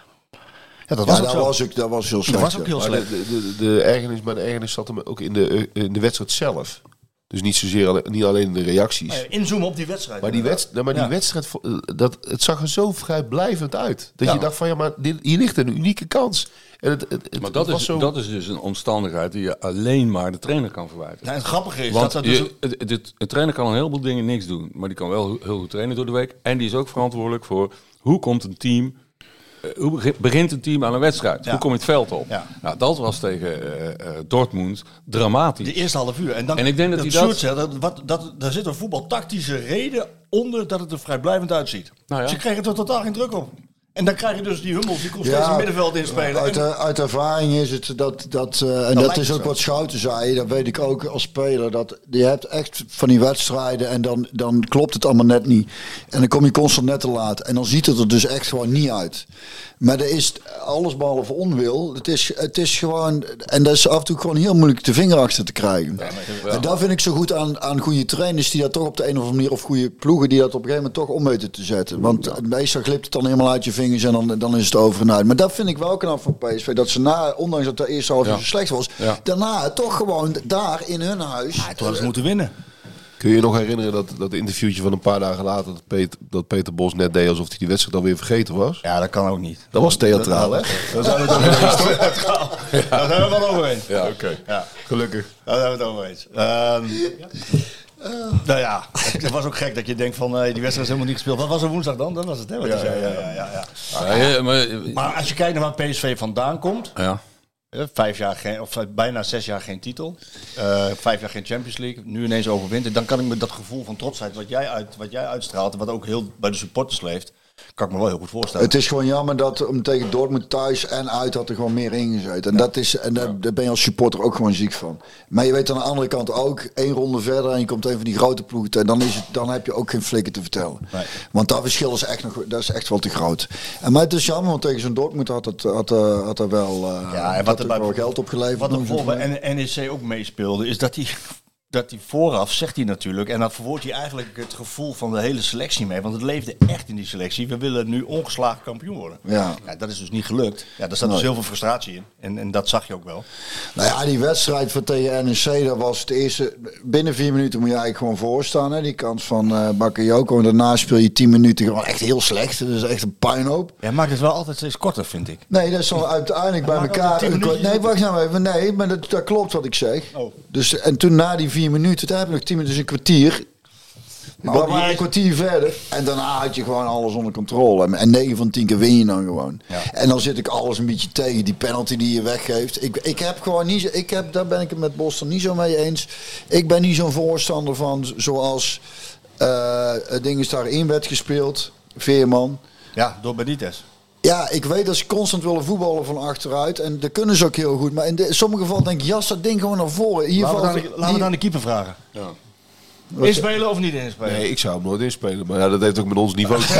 ja, dat was Ja, ook dat zo. was ook, dat was heel Dat slecht. was ook ja. heel Maar slecht. de, de, de, de ergernis, mijn ergernis zat hem ook in de, in de wedstrijd zelf. Dus niet zozeer alleen, niet alleen in de reacties. Uh, inzoomen op die wedstrijd. Maar die, wedst, nou, maar die Ja. wedstrijd, dat, het zag er zo vrijblijvend uit. Dat Ja. je dacht van, ja, maar dit, hier ligt een unieke kans. En het, het, het, Maar dat het was is, zo... dat is dus een omstandigheid die je alleen maar de trainer kan verwijten. Ja, en het grappige is Want dat dat dus... je, het, het, het- een trainer kan een heleboel dingen niks doen. Maar die kan wel heel, heel goed trainen door de week. En die is ook verantwoordelijk voor hoe komt een team... eh, hoe begi- begint een team aan een wedstrijd? Ja. Hoe kom je het veld op? Ja. Nou, dat was tegen eh, eh, Dortmund dramatisch. De eerste half uur. En, dan, En ik denk dat hij Sjoerd dat- zegt, dat, wat, dat daar zit een voetbaltactische reden onder dat het er vrijblijvend uitziet. Nou ja. Ze kregen er totaal geen druk op. En dan krijg je dus die Hummels, die komt Ja, steeds in het middenveld inspelen. Uit, En- de- uit ervaring is het dat, dat uh, en Dat dat, lijkt is het ook zo. wat Schouten zei, dat weet ik ook als speler, dat je hebt echt van die wedstrijden en dan, dan klopt het allemaal net niet. En dan kom je constant net te laat en dan ziet het er dus echt gewoon niet uit. Maar er is alles behalve onwil. Het is, het is gewoon, en dat is af en toe gewoon heel moeilijk de vinger achter te krijgen. En dat vind ik zo goed aan, aan goede trainers die dat toch op de een of andere manier, of goede ploegen die dat op een gegeven moment toch om weten te zetten. Want meestal glipt het dan helemaal uit je vingers en dan, dan is het over en uit. Maar dat vind ik wel knap van P S V. Dat ze na, ondanks dat de eerste half uur Ja. zo slecht was, Ja. daarna toch gewoon daar in hun huis. Ja, toen hadden ze moeten winnen. Kun je je nog herinneren dat, dat interviewtje van een paar dagen later... dat Peter, dat Peter Bos net deed alsof hij die wedstrijd alweer vergeten was? Ja, dat kan ook niet. Dat was theatraal, hè? Daar zijn we het over eens. Daar zijn we het wel over eens. Ja, oké. Ja, Gelukkig. daar zijn we het over eens. Ehm, nou ja, het was ook gek dat je denkt van eh, die wedstrijd is helemaal niet gespeeld. Wat was er woensdag dan? Dat was het, hè? Wat je zei. Ja, ja, ja, ja. Ja, ja, maar, Maar als je kijkt naar waar P S V vandaan komt, ja. eh, vijf jaar geen, of bijna zes jaar geen titel, eh, vijf jaar geen Champions League, nu ineens overwint, dan kan ik me dat gevoel van trotsheid wat jij, uit, wat jij uitstraalt en wat ook heel bij de supporters leeft, kan ik me wel heel goed voorstellen. Het is gewoon jammer dat om tegen Dortmund thuis en uit had er gewoon meer ingezeten. En, dat is, en daar, daar ben je als supporter ook gewoon ziek van. Maar je weet aan de andere kant ook, één ronde verder en je komt een van die grote ploegen tegen, dan, is het, dan heb je ook geen flikker te vertellen. Nee. Want dat verschil is echt, nog, dat is echt wel te groot. En maar het is jammer, want tegen zo'n Dortmund had het had, uh, had er wel, uh, Ja, en had wat er er bij- wel geld opgeleverd. Wat er bijvoorbeeld bij N E C ook meespeelde, is dat hij, dat hij vooraf, zegt hij natuurlijk, en dat verwoordt hij eigenlijk het gevoel van de hele selectie mee. Want het leefde echt in die selectie. We willen nu ongeslagen kampioen worden. Ja. Ja, dat is dus niet gelukt. Ja, daar staat dus Nee. heel veel frustratie in. En, en dat zag je ook wel. Nou ja, die wedstrijd van tegen N E C, dat was het eerste. Binnen vier minuten moet je eigenlijk gewoon voorstaan. Hè? Die kans van uh, Bakayoko. En daarna speel je tien minuten gewoon echt heel slecht. Dat is echt een puinhoop. Hij maakt het wel altijd steeds korter, vind ik. Nee, dat is dan uiteindelijk bij maakt elkaar. altijd tien een- minuutjes. Nee, wacht nou even. Nee, maar dat, dat klopt wat ik zeg. Oh. Dus, en toen na die vier minuten, daar heb je nog tien minuten, dus een kwartier. Maar we ook waren die- een kwartier verder. En daarna had je gewoon alles onder controle. En- En negen van tien keer win je dan gewoon. Ja. En dan zit ik alles een beetje tegen. Die penalty die je weggeeft. Ik, ik heb gewoon niet zo, ik heb, daar ben ik het met Boston niet zo mee eens. Ik ben niet zo'n voorstander van zoals uh, het ding is daarin werd gespeeld. Veerman. Ja, door Benitez. Ja, ik weet dat ze constant willen voetballen van achteruit. En dat kunnen ze ook heel goed. Maar in de, sommige gevallen denk ik, jas dat ding gewoon naar voren. Hier Laten we valt dan de, laten we hier- dan de keeper vragen. Ja. Inspelen of niet inspelen? Nee, ik zou hem nooit inspelen. Maar ja, dat heeft ook met ons niveau te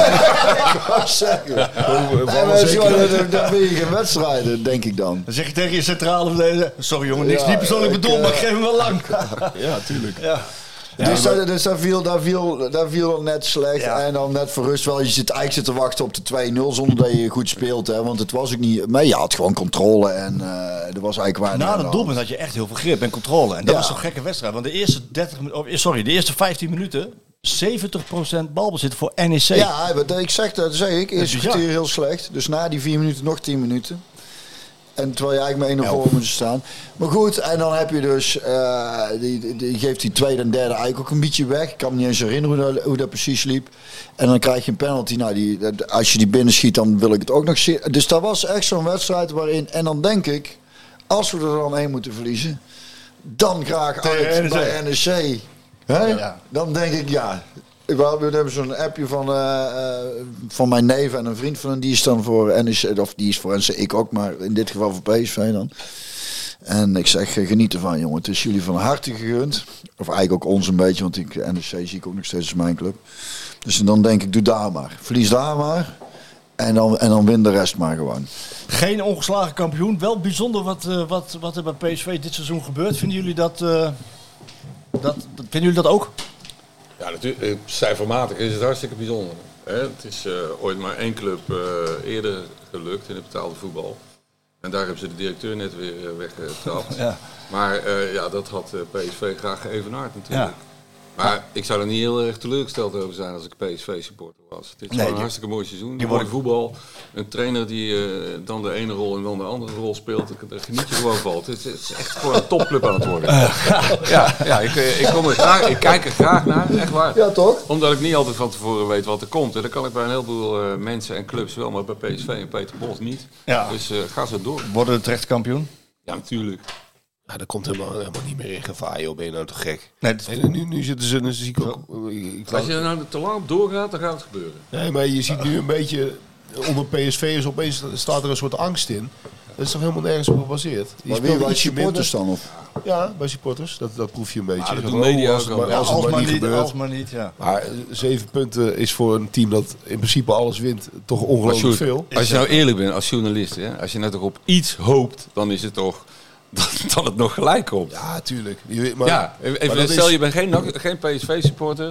Wat zeggen. maken. Nee, maar zo, dan, dan ben je geen wedstrijden, denk ik dan. Dan zeg je tegen je centrale verdediger, sorry jongen, niks Ja, niet persoonlijk ik, bedoeld, eh, maar ik geef hem wel lang. Ja, tuurlijk. Ja. dus daar, dus daar, viel, daar, viel, daar viel het net slecht. Ja. En dan net voor rust wel. Je zit eigenlijk zit te wachten op de twee nul zonder dat je goed speelt. Hè, want het was ook niet... Maar je had gewoon controle en uh, er was eigenlijk weinig Na aan de het hand. doelpunt had je echt heel veel grip en controle. En dat Ja. was zo'n gekke wedstrijd. Want de eerste dertig minuten, of, sorry, de eerste vijftien minuten, zeventig procent balbezit voor N E C. Ja, wat ik zeg dat, zeg ik. Eerste bizar. kwartier heel slecht. Dus na die vier minuten nog tien minuten. En terwijl je eigenlijk met één naar voren moet staan. Maar goed, en dan heb je dus... Uh, die, die, die geeft die tweede en derde eigenlijk ook een beetje weg. Ik kan me niet eens herinneren hoe dat, hoe dat precies liep. En dan krijg je een penalty. Nou, die, als je die binnenschiet, dan wil ik het ook nog zien. Dus dat was echt zo'n wedstrijd waarin... En dan denk ik, als we er dan één moeten verliezen... Dan graag uit bij N E C. Hè? Ja. Dan denk ik, ja... We hebben zo'n appje van, uh, uh, van mijn neef en een vriend van hem. Die is dan voor N E C, of die is voor N E C, ik ook, maar in dit geval voor P S V dan. En ik zeg, geniet ervan jongen, het is jullie van harte gegund. Of eigenlijk ook ons een beetje, want ik, N E C zie ik ook nog steeds als mijn club. Dus dan denk ik, doe daar maar. Verlies daar maar. En dan, en dan win de rest maar gewoon. Geen ongeslagen kampioen. Wel bijzonder wat, uh, wat, wat er bij P S V dit seizoen gebeurt. Vinden jullie dat, uh, dat, vinden jullie dat ook? Ja, natuurlijk. Cijfermatig is het hartstikke bijzonder. Hè? Het is uh, ooit maar één club uh, eerder gelukt in het betaalde voetbal. En daar hebben ze de directeur net weer uh, weggetrapt. Ja. Maar uh, ja, dat had uh, P S V graag geëvenaard natuurlijk. Ja. Maar ik zou er niet heel erg teleurgesteld over zijn als ik P S V-supporter was. Dit is nee, een hartstikke mooi seizoen. Mooi wordt... voetbal. Een trainer die uh, dan de ene rol en dan de andere rol speelt. Daar geniet je gewoon van. Het is, het is echt gewoon een topclub aan het worden. Uh, ja, ja ik, ik, kom er graag, ik kijk er graag naar. Echt waar. Ja, toch? Omdat ik niet altijd van tevoren weet wat er komt. En dat kan ik bij een heleboel uh, mensen en clubs wel. Maar bij P S V en Peter Bos niet. Ja. Dus uh, ga zo door. Worden we terecht kampioen? Ja, natuurlijk. Ja, dat komt helemaal, helemaal niet meer in gevaar, joh. Ben je nou toch gek? Nee, en nu, nu zitten ze, nu zie ik ook... Ik, als je er nou te lang op doorgaat, dan gaat het gebeuren. Nee, maar je ziet nu een beetje... Onder P S V is opeens staat er een soort angst in. Dat is toch helemaal nergens op gebaseerd? Maar wie bij supporters dan? Of? Ja, bij supporters. Dat, dat proef je een beetje. Ah, dat doen media ook al. Als het maar niet gebeurt. Als maar niet, ja. Maar zeven punten is voor een team dat in principe alles wint toch ongelooflijk veel. Als je nou eerlijk bent als journalist, hè, als je nou toch op iets hoopt, dan is het toch... Dat, dat het nog gelijk komt. Ja, tuurlijk. Je, maar, ja, even, maar stel is... je bent geen, geen P S V-supporter,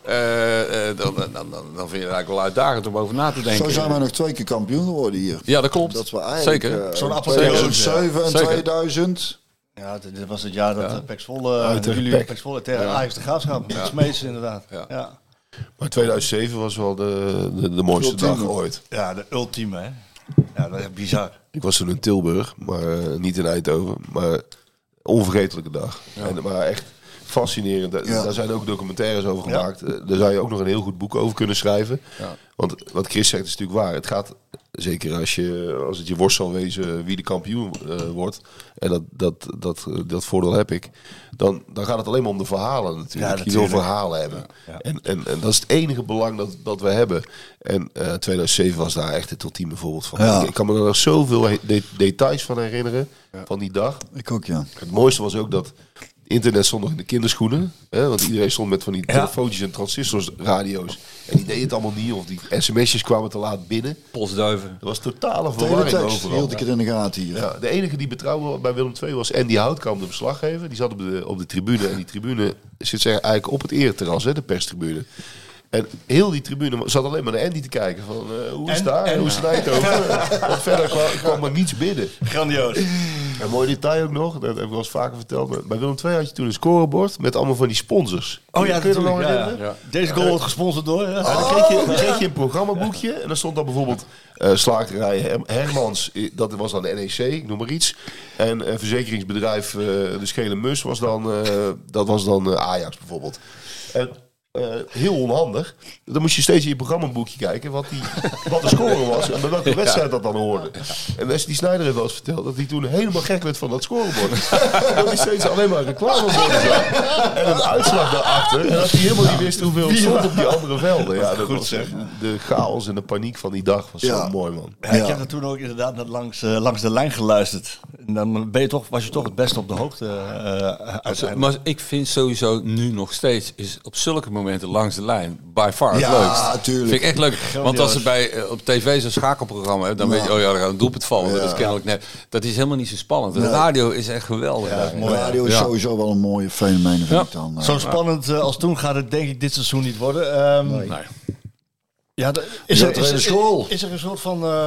uh, uh, dan, dan, dan, dan vind je het eigenlijk wel uitdagend om over na te denken. Zo zijn wij nog twee keer kampioen geworden hier. Ja, dat klopt. Dat we eigenlijk, Zeker. Uh, Zo'n tweeduizend zeven en Zeker. tweeduizend. Ja, dit was het jaar dat ja. Pek Zwolle uh, tegen ja. Ajax de Graafschap. Ja. Smeets inderdaad. Ja. Ja. Maar tweeduizend zeven was wel de, de, de mooiste ultieme. dag ooit. Ja, de ultieme, hè. Ja, dat is echt bizar. Ik was toen in Tilburg, maar uh, niet in Eindhoven. Maar onvergetelijke dag. Ja. En, maar echt fascinerend. Ja. Daar zijn ook documentaires over gemaakt. Ja. Daar zou je ook nog een heel goed boek over kunnen schrijven. Ja. Want wat Chris zegt is natuurlijk waar. Het gaat, zeker als, je, als het je worst zal wezen wie de kampioen uh, wordt. En dat, dat, dat, dat voordeel heb ik. Dan, dan gaat het alleen maar om de verhalen natuurlijk. Ja, natuurlijk. Je wil verhalen hebben. Ja. Ja. En, en, en dat is het enige belang dat, dat we hebben. En uh, tweeduizend zeven was daar echt het ultieme voorbeeld van. Ja. Ik, ik kan me er nog zoveel de- details van herinneren. Ja. Van die dag. Ik ook, ja. Het mooiste was ook dat... Internet stond nog in de kinderschoenen. Hè, want iedereen stond met van die ja. telefoontjes en transistorsradio's. En die deden het allemaal niet. Of die sms'jes kwamen te laat binnen. Postduiven. Er was totale verwarring overal. Hield ik het in de gaten hier. Ja, de enige die betrouwbaar bij Willem twee was Andy Houtkamp, de verslaggever. Die zat op de, op de tribune. En die tribune zit eigenlijk op het ereterras, hè, de perstribune. En heel die tribune zat alleen maar naar Andy te kijken. Van, uh, hoe is het daar? En, hoe is het Eindhoven? Want verder kwam, kwam er niets binnen. Grandioos. Een mooi detail ook nog, dat heb ik wel eens vaker verteld. Maar bij Willem twee had je toen een scorebord met allemaal van die sponsors. Oh ja, kun je er nog ja, ja. ja. Deze goal wordt gesponsord door. Ja. Ja, dan, kreeg je, dan kreeg je een programmaboekje. En dan stond dan bijvoorbeeld uh, slagerij Her- Hermans. Dat was dan de N E C, ik noem maar iets. En uh, verzekeringsbedrijf uh, De Schele Mus was dan, uh, dat was dan uh, Ajax bijvoorbeeld. En... Uh, heel onhandig. Dan moest je steeds in je programmaboekje kijken wat, die, wat de score was en bij welke wedstrijd ja. dat dan hoorde. En Wesley Sneijder heeft wel eens verteld dat hij toen helemaal gek werd van dat scorebord. Dat hij steeds alleen maar reclameborden zag en een uitslag daarachter. En dat hij helemaal niet wist hoeveel het stond op die andere velden. Ja, dat was echt de chaos en de paniek van die dag was ja. zo mooi, man. Ja, ik heb er toen ook inderdaad net langs, uh, langs de lijn geluisterd. En dan ben je toch, was je toch het beste op de hoogte. Uh, maar ik vind sowieso nu nog steeds is op zulke momenten langs de lijn by far het ja, leukst. Natuurlijk. Vind ik echt leuk. Want als ze bij uh, op tv zo'n schakelprogramma hebben, dan ja. weet je, oh ja, er gaat een doelpunt vallen. Ja. Dat is kennelijk net. Dat is helemaal niet zo spannend. De nee. radio is echt geweldig. Ja, de radio is ja. sowieso wel een mooie fenomeen. Vind ja. ik dan. Uh, zo spannend uh, als toen gaat het denk ik dit seizoen niet worden. Um, nee. nee. Ja, de, is, er, is, er, is, is er een soort van... Uh,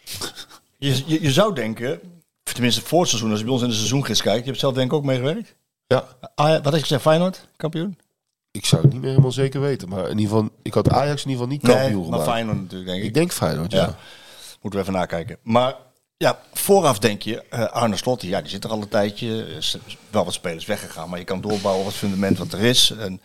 je, je, je zou denken, tenminste voor het seizoen, als je bij ons in de seizoengids kijkt, je hebt zelf denk ik ook meegewerkt. Ja. Ah, wat had je gezegd, Feyenoord, kampioen? Ik zou het niet meer helemaal zeker weten. Maar in ieder geval, ik had Ajax in ieder geval niet kampioen nee, gemaakt. Maar Feyenoord natuurlijk, denk ik. Ik denk Feyenoord, ja. ja. Moeten we even nakijken. Maar Ja, vooraf denk je, uh, Arne Slot, ja, die zit er al een tijdje. Is wel wat spelers weggegaan, maar je kan doorbouwen wat fundament wat er is. En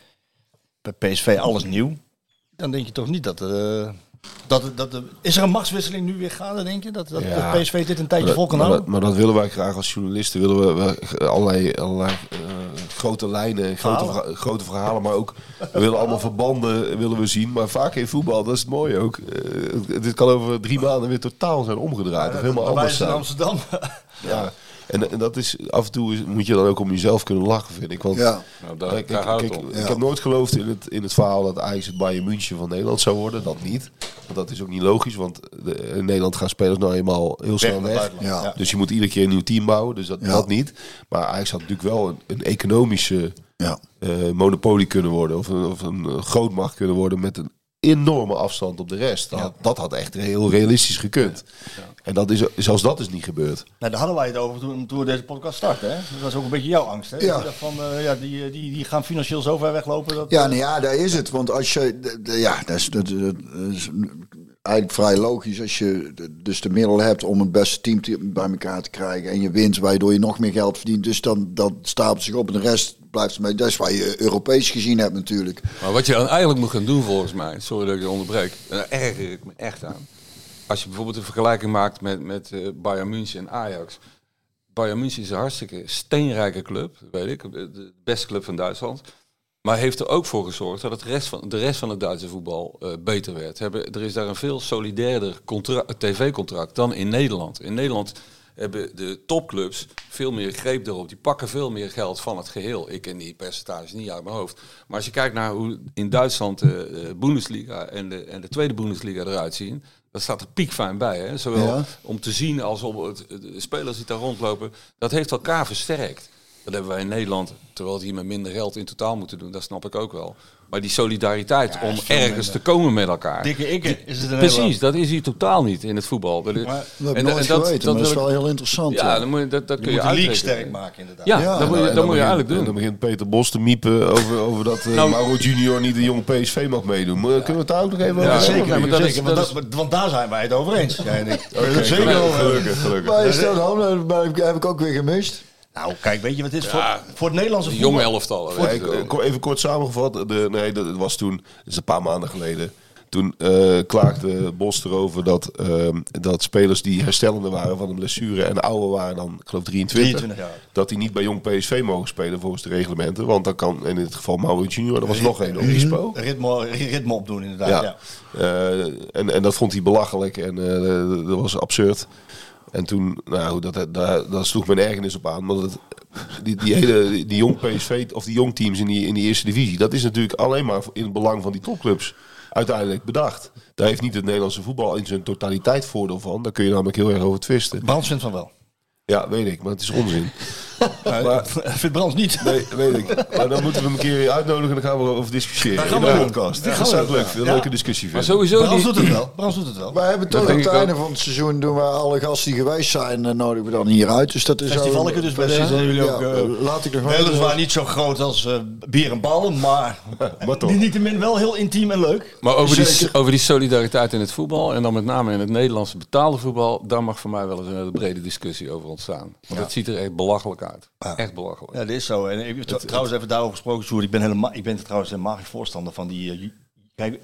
bij P S V alles nieuw. Dan denk je toch niet dat... Uh, dat, dat, dat is er een machtswisseling nu weer gaande, denk je? Dat, dat, ja, dat P S V dit een tijdje maar, vol kan maar houden? Dat, maar dat willen wij graag als journalisten. Willen we, we allerlei, allerlei uh, grote lijnen, grote, verha- grote verhalen, maar ook we willen allemaal verbanden willen we zien. Maar vaak in voetbal, dat is het mooie ook. Uh, dit kan over drie maanden weer totaal zijn omgedraaid. Ja, of helemaal anders zijn. In Amsterdam. Ja. En, en dat is af en toe is, moet je dan ook om jezelf kunnen lachen, vind ik. Want ja. nou, daar, kijk, daar kijk, kijk, kijk, ja. ik heb nooit geloofd in het, in het verhaal dat Ajax het Bayern München van Nederland zou worden. Dat niet. Want dat is ook niet logisch, want de, in Nederland gaan spelers nou eenmaal heel snel weg. weg. Ja. Dus je moet iedere keer een nieuw team bouwen, dus dat, ja. dat niet. Maar Ajax had natuurlijk wel een, een economische ja. uh, monopolie kunnen worden. Of een, of een grootmacht kunnen worden met een enorme afstand op de rest. Dat, ja. dat had echt heel realistisch gekund. Ja. En dat is, zelfs dat is niet gebeurd. Nou, daar hadden wij het over toen, toen we deze podcast starten. Hè? Dat was ook een beetje jouw angst. Hè? Ja. Van, uh, ja, die, die, die gaan financieel zo ver weglopen. Dat, ja, nou ja, daar is het. Want als je... Ja, dat is, dat, dat is eigenlijk vrij logisch. Als je dus de middelen hebt om het beste team te, bij elkaar te krijgen. En je wint, waardoor je nog meer geld verdient. Dus dan, dan stapelt zich op en de rest blijft mee. Dat is waar je Europees gezien hebt natuurlijk. Maar wat je dan eigenlijk moet gaan doen volgens mij. Sorry dat ik je onderbreek. Daar erger ik me echt aan. Als je bijvoorbeeld een vergelijking maakt met, met uh, Bayern München en Ajax. Bayern München is een hartstikke steenrijke club, weet ik. De beste club van Duitsland. Maar heeft er ook voor gezorgd dat het rest van, de rest van het Duitse voetbal uh, beter werd. Hebben, er is daar een veel solidairder contra- tv-contract dan in Nederland. In Nederland hebben de topclubs veel meer greep erop. Die pakken veel meer geld van het geheel. Ik ken die percentages niet uit mijn hoofd. Maar als je kijkt naar hoe in Duitsland de uh, Bundesliga en de, en de tweede Bundesliga eruit zien... Dat staat er piekfijn bij, hè? Zowel ja. om te zien als om het, de spelers die daar rondlopen. Dat heeft elkaar versterkt. Dat hebben wij in Nederland, terwijl die met minder geld in totaal moeten doen. Dat snap ik ook wel. Maar die solidariteit ja, om ergens minder. te komen met elkaar. Dikke ikke is het een Precies, Nederland. Dat is hier totaal niet in het voetbal. Dat, maar, dat heb ik nooit geweten, dat, maar dat is wel heel interessant. Ja, ja. Dan moet je, dat, dat je kun moet je de league sterk maken inderdaad. Ja, ja dat moet je, dat dan moet je begint, eigenlijk doen. Dan begint Peter Bos te miepen over, over dat uh, nou, Mauro Junior niet de jonge P S V mag meedoen. Maar, ja. Kunnen we het daar ook nog even over ja, hebben? Zeker, maar dat zeker is, want, dat, dat, want daar zijn wij het over eens. Jij en ik. Okay, zeker wel. Gelukkig, gelukkig. Maar is dat dan, heb ik ook weer gemist. Nou, kijk, weet je wat dit is? Ja, voor, voor het Nederlandse voetbal. Jonge elftal. Ja, ik, even kort samengevat. De, nee, dat was toen, dat is een paar maanden geleden. Toen uh, klaagde Bos erover dat, uh, dat spelers die herstellende waren van een blessure en ouder waren dan, ik geloof drieëntwintig, drieëntwintig jaar. Dat die niet bij jong P S V mogen spelen volgens de reglementen. Want dan kan, in dit geval Mauro Junior, er was nog één op Rispo. Ritme, ritme opdoen inderdaad, ja. ja. Uh, en, en dat vond hij belachelijk en uh, dat was absurd. En toen, nou, dat, dat, dat sloeg mijn ergernis op aan. Want het, die, die hele die, die jong P S V of die jong teams in die, in die eerste divisie, dat is natuurlijk alleen maar in het belang van die topclubs uiteindelijk bedacht. Daar heeft niet het Nederlandse voetbal in zijn totaliteit voordeel van. Daar kun je namelijk heel erg over twisten. Brands vindt van wel. Ja, weet ik, maar het is onzin. Maar, maar vindt Brands niet? Nee, weet ik. Maar dan moeten we hem een keer uitnodigen en dan gaan we over discussiëren. Daar gaan we in de doen. podcast. Ja, dat zou ik leuk ja. Een leuke discussie vinden. Maar sowieso Brands die... doet het wel. Brands doet het wel. Wij hebben toch aan het einde van het seizoen doen we alle gasten die geweest zijn en nodigen we dan hier uit. Dus dat is Festivalke dus bij deze jullie ja, ook. Uh, laat ik nog weliswaar niet zo groot als uh, bier en ballen, maar, maar toch. Niettemin wel heel intiem en leuk. Maar over die, over die solidariteit in het voetbal en dan met name in het Nederlandse betaalde voetbal, daar mag voor mij wel eens een hele brede discussie over ontstaan. Want ja. het ziet er echt belachelijk uit. Ja. Echt belachelijk. Ja, dat is zo. En ik heb het, trouwens even daarover gesproken, Sjoerd. Ik ben helemaal, ik ben trouwens helemaal geen voorstander van die. Uh, kijk,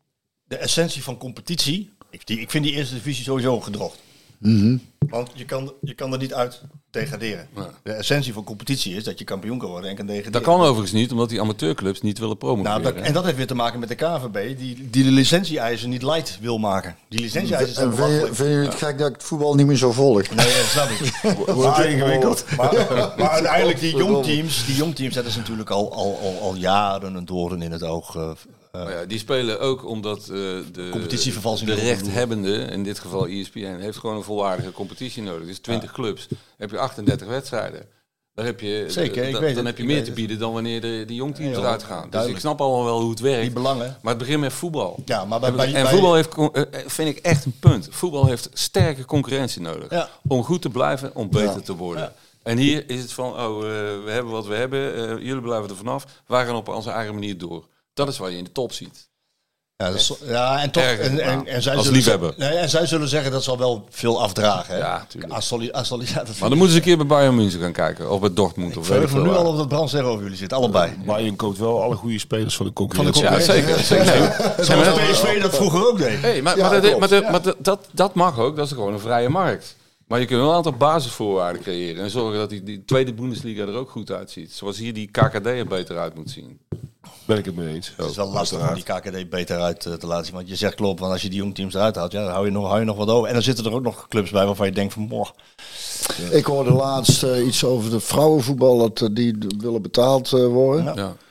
de essentie van competitie. Ik, die, ik vind die eerste divisie sowieso gedrocht. Mm-hmm. Want je kan, je kan er niet uit degraderen. Ja. De essentie van competitie is dat je kampioen kan worden en kan degraderen. Dat kan overigens niet, omdat die amateurclubs niet willen promoveren. Nou, dat, en dat heeft weer te maken met de K N V B, die, die de licentie-eisen niet light wil maken. Die licentie-eisen zijn belachelijk. Vind je het gek dat ik het voetbal niet meer zo volg? Nee, dat snap ik. Wordt het ingewikkeld? Maar, maar, maar uiteindelijk, die jongteams, die jongteams, dat is natuurlijk al, al, al, al jaren een doorn in het oog. Uh, Uh, ja, die spelen ook omdat uh, de, competitievervalsing de rechthebbende, in dit geval E S P N, heeft gewoon een volwaardige competitie nodig. Dus twintig ja. clubs, dan heb je achtendertig wedstrijden. Daar heb je, Zeker, de, ik da, weet dan het, heb je meer te bieden dan wanneer de, de jongteams ja, eruit gaan. Duidelijk. Dus ik snap allemaal wel hoe het werkt. Die belangen. Maar het begint met voetbal. Ja, maar bij, bij, en bij, voetbal heeft, uh, vind ik echt een punt. Voetbal heeft sterke concurrentie nodig. Ja. Om goed te blijven, om beter ja. te worden. Ja. En hier is het van, oh, uh, we hebben wat we hebben. Uh, jullie blijven er vanaf. Wij gaan op onze eigen manier door. Dat is waar je in de top ziet. Ja, dat is, ja, en toch. Erg, en, en, nou, en, zij als zullen liefhebber. zeggen, nee, en zij zullen zeggen dat zal wel veel afdragen. Hè? Ja, tuurlijk. Asoli, Asoli, ja, dat vind Maar dan moeten ze een keer bij Bayern München gaan kijken. Of bij Dortmund. Of ik weet ik verheug me veel nu waar. al op dat Brands tegenover jullie zit. Allebei. Bayern koopt wel alle goede spelers van de Van de concurrentie. Ja, concurrentie. zeker. zeker. Nee. Zoals P S V dat vroeger ook deed. Hey, maar Ja, maar, dat, klopt. maar, dat, maar dat, dat, dat mag ook. Dat is gewoon een vrije markt. Maar je kunt wel een aantal basisvoorwaarden creëren. En zorgen dat die, die tweede Bundesliga er ook goed uitziet. Zoals hier die K K D er beter uit moet zien. Ben ik het mee eens. Het is wel lastig om die K K D beter uit uh, te laten zien. Want je zegt klopt, want als je die jongteams eruit haalt, ja, dan hou je, nog, hou je nog wat over. En dan zitten er ook nog clubs bij waarvan je denkt van, moh. Ik hoorde laatst uh, iets over de vrouwenvoetbal, dat uh, die willen betaald uh, worden. Ja. Ja.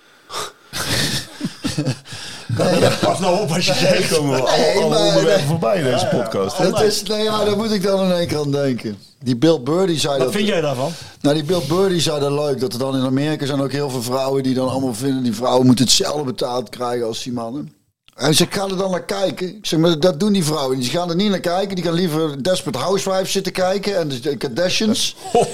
Nee, ja. Pas nou op als je zegt. komen we Nee, alle maar- onderwerpen voorbij in deze podcast. Dat is, nee, ja, daar moet ik dan in één keer aan denken. Die Bill Burr die zei Wat dat. vind jij daarvan? Nou, die Bill Burr die zei dat leuk. Dat er dan in Amerika zijn ook heel veel vrouwen die dan allemaal vinden. Die vrouwen moeten hetzelfde betaald krijgen als die mannen. Hij zegt, ga er dan naar kijken. Ik zeg, maar dat doen die vrouwen. Die gaan er niet naar kijken. Die gaan liever Desperate Housewives zitten kijken. En de Kardashians.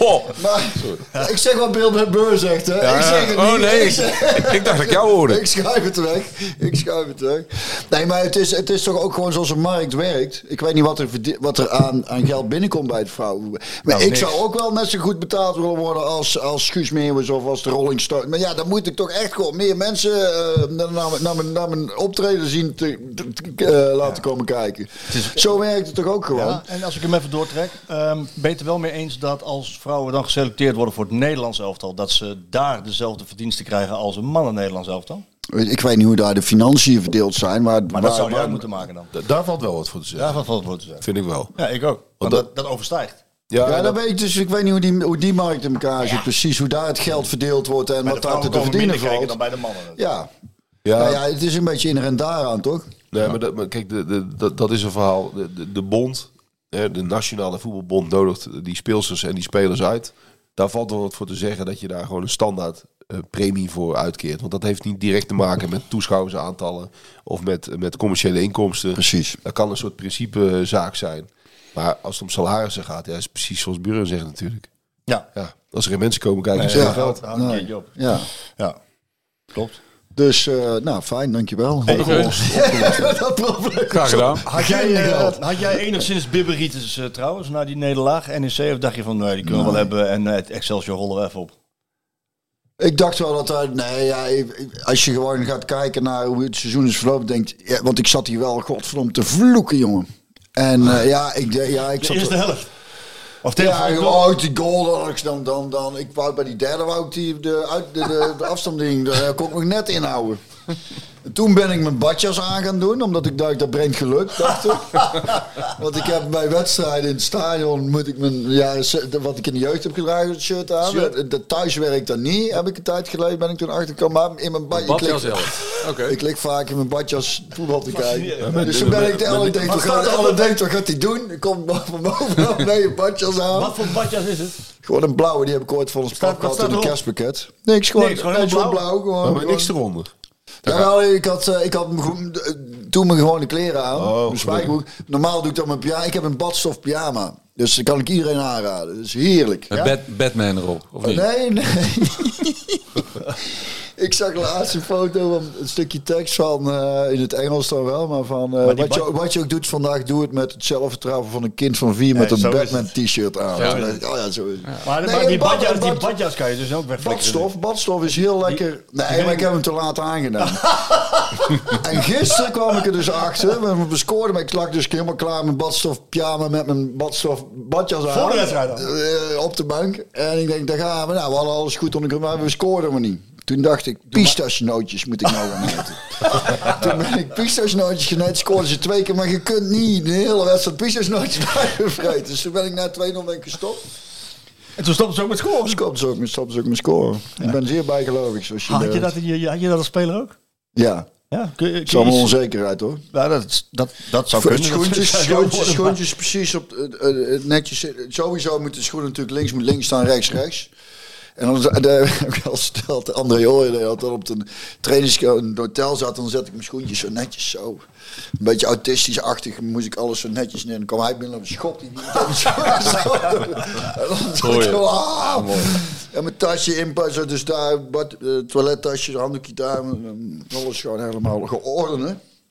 Maar ik zeg wat Bill Burr zegt. Hè. Ja, ik zeg het oh niet. nee, Ik zeg- ik, ik dacht dat ik jou hoorde. Ik schuif het weg. Ik schuif het weg. Nee, maar het is, het is toch ook gewoon zoals een markt werkt. Ik weet niet wat er, verde- wat er aan, aan geld binnenkomt bij het vrouwen. Maar Nou, ik niks. zou ook wel net zo goed betaald willen worden als, als Guus Meeuwis of als de Rolling Stones. Maar ja, dan moet ik toch echt gewoon meer mensen uh, naar, naar, mijn- naar, mijn, naar mijn optreden zien te, te- te, uh, laten komen kijken. Zo werkt het toch ook gewoon. Ja, en als ik hem even doortrek, um, ben je het er wel mee eens dat als vrouwen dan geselecteerd worden voor het Nederlands elftal, dat ze daar dezelfde verdiensten krijgen als een mannen Nederlands elftal? Ik weet niet hoe daar de financiën verdeeld zijn. Maar, Maar dat zou je uit moeten maken dan. Da- Daar valt wel wat voor te zeggen. Ja, wat valt het voor te zeggen? Vind ik wel. Ja, ik ook. Want dat- dat, dat overstijgt. Ja, Ja, dat- dat weet ik dus. Ik weet niet hoe die, hoe die markt in elkaar zit. Precies hoe daar het geld verdeeld wordt en Bij wat de daar te vrouwen komen verdienen minder krijgen valt. dan bij de mannen. Ja. ja, Nou ja, het is een beetje inherent daaraan, toch? Nee, maar, dat, maar kijk, de, de, dat, dat is een verhaal. De, de, de bond, hè, de Nationale Voetbalbond, nodigt die speelsters en die spelers uit. Daar valt wel wat voor te zeggen dat je daar gewoon een standaard uh, premie voor uitkeert. Want dat heeft niet direct te maken met toeschouwersaantallen of met, met commerciële inkomsten. Precies. Dat kan een soort principezaak zijn. Maar als het om salarissen gaat, ja, is het precies zoals Buren zegt natuurlijk. Ja. Ja, als er geen mensen komen kijken, is Ja, er ja. geen geld. houdt een Nee. keertje op. Ja. Ja, klopt. Dus, uh, nou, fijn, dankjewel. Dat probleem. Graag gedaan. Had jij, uh, had jij enigszins bibberitis uh, trouwens na die nederlaag N E C? Of dacht je van, nee, die kunnen we wel hebben en uh, het Excelsior rollen er even op? Ik dacht wel dat er, nee, ja, als je gewoon gaat kijken naar hoe het seizoen is verlopen, denkt, ja, want ik zat hier wel, godverdomme, te vloeken, jongen. En uh, ja, ik, de, ja, ik De zat... eerste helft? Of tegen Ja, Frank oh, die goal dan, ik dan, dan, dan, ik wou bij die derde wou ik die, de, uit, de, de, de afstanding, daar kon ik nog net inhouden. En toen ben ik mijn badjas aan gaan doen, omdat ik dacht, dat brengt geluk, dacht ik. Want ik heb bij wedstrijden in het stadion, moet ik mijn, ja, wat ik in de jeugd heb gedragen, het shirt aan. Shirt. De thuis werkt dat niet, heb ik een tijd geleden, ben ik toen achtergekomen. Maar in mijn badjas, Badjas ik, lig- zelf. Oké. ik lig vaak in mijn badjas voetbal te kijken. Fascinerend. Dus toen ben ik de alle denk, Wat wat staat er alle op? denkt, wat gaat hij doen? Ik kom van bovenaf, nee, een badjas aan. Wat voor badjas is het? Gewoon een blauwe, die heb ik ooit van ons Staat- pap wat gehad in staat een erop? kerstpakket. Niks, gewoon, Niks, gewoon nee, heel gewoon blauw? blauw. Gewoon, Maar gewoon. niks eronder. Jawel, ik had, uh, ik had me gewoon, uh, toen me gewoon de kleren aan. Oh, Mijn spijkerbroek. Normaal doe ik dat met pyjama. Ik heb een badstof pyjama. Dus dat kan ik iedereen aanraden. Dat is heerlijk. Met Bat- Batman erop, of niet? Nee, nee. Ik zag laatst een foto van een stukje tekst van, uh, in het Engels dan wel, maar van uh, Maar die wat, je, bad- wat je ook doet vandaag, doe het met het zelfvertrouwen van een kind van vier met Nee, een zo is Batman t-shirt aan. Ja. Oh ja, zo is het. Maar, Nee, maar die, een bad- badjas, een die bad- badjas kan je dus ook wegflikkeren. Badstof, badstof is heel lekker. Nee, maar ik heb hem te laat aangedaan. En gisteren kwam ik er dus achter. We bescoorden, maar ik lag dus helemaal klaar met badstof pyjama met mijn badstof badjas aan. Voor de wedstrijd dan? Eh, op de bank. En ik denk, daar gaan we. Nou, we hadden alles goed onder controle, maar we scoorden maar niet. Toen dacht ik, pistachenootjes moet ik nou gaan eten. Toen ben ik pistachenootjes geneten, scoorden ze twee keer, maar je kunt niet de hele wedstrijd pistachenootjes blijven vreten. Dus toen ben ik na twee nul ben ik gestopt. En toen stopten ze ook met scoren. Stopten ze ook met, stopten ze ook met scoren. Ik ben zeer bijgelovig, zoals je Had je weet. dat, in je- had je dat als speler ook? Ja, Ja, kun je, kun het is allemaal je- onzekerheid hoor. Ja, dat, is- dat, dat zou kunnen. Schoentjes, Dat zou schoentjes, worden, schoentjes precies op uh, uh, netjes. Sowieso moet de schoen natuurlijk links, moet links staan, rechts, rechts. En dan de, de, heb ik al gesteld, André Hoorn had dan op de trainingskamp in het hotel zat, dan zet ik mijn schoentjes zo netjes zo. Een beetje autistisch-achtig, moest ik alles zo netjes neer. Dan kwam hij binnen en schop hij niet op mijn schoenen zo. En dan zat ik zo, ah, en mijn tasje inpassen, dus daar, bad, uh, toilettasje, handdoekje daar, alles gewoon helemaal geordend. Hè.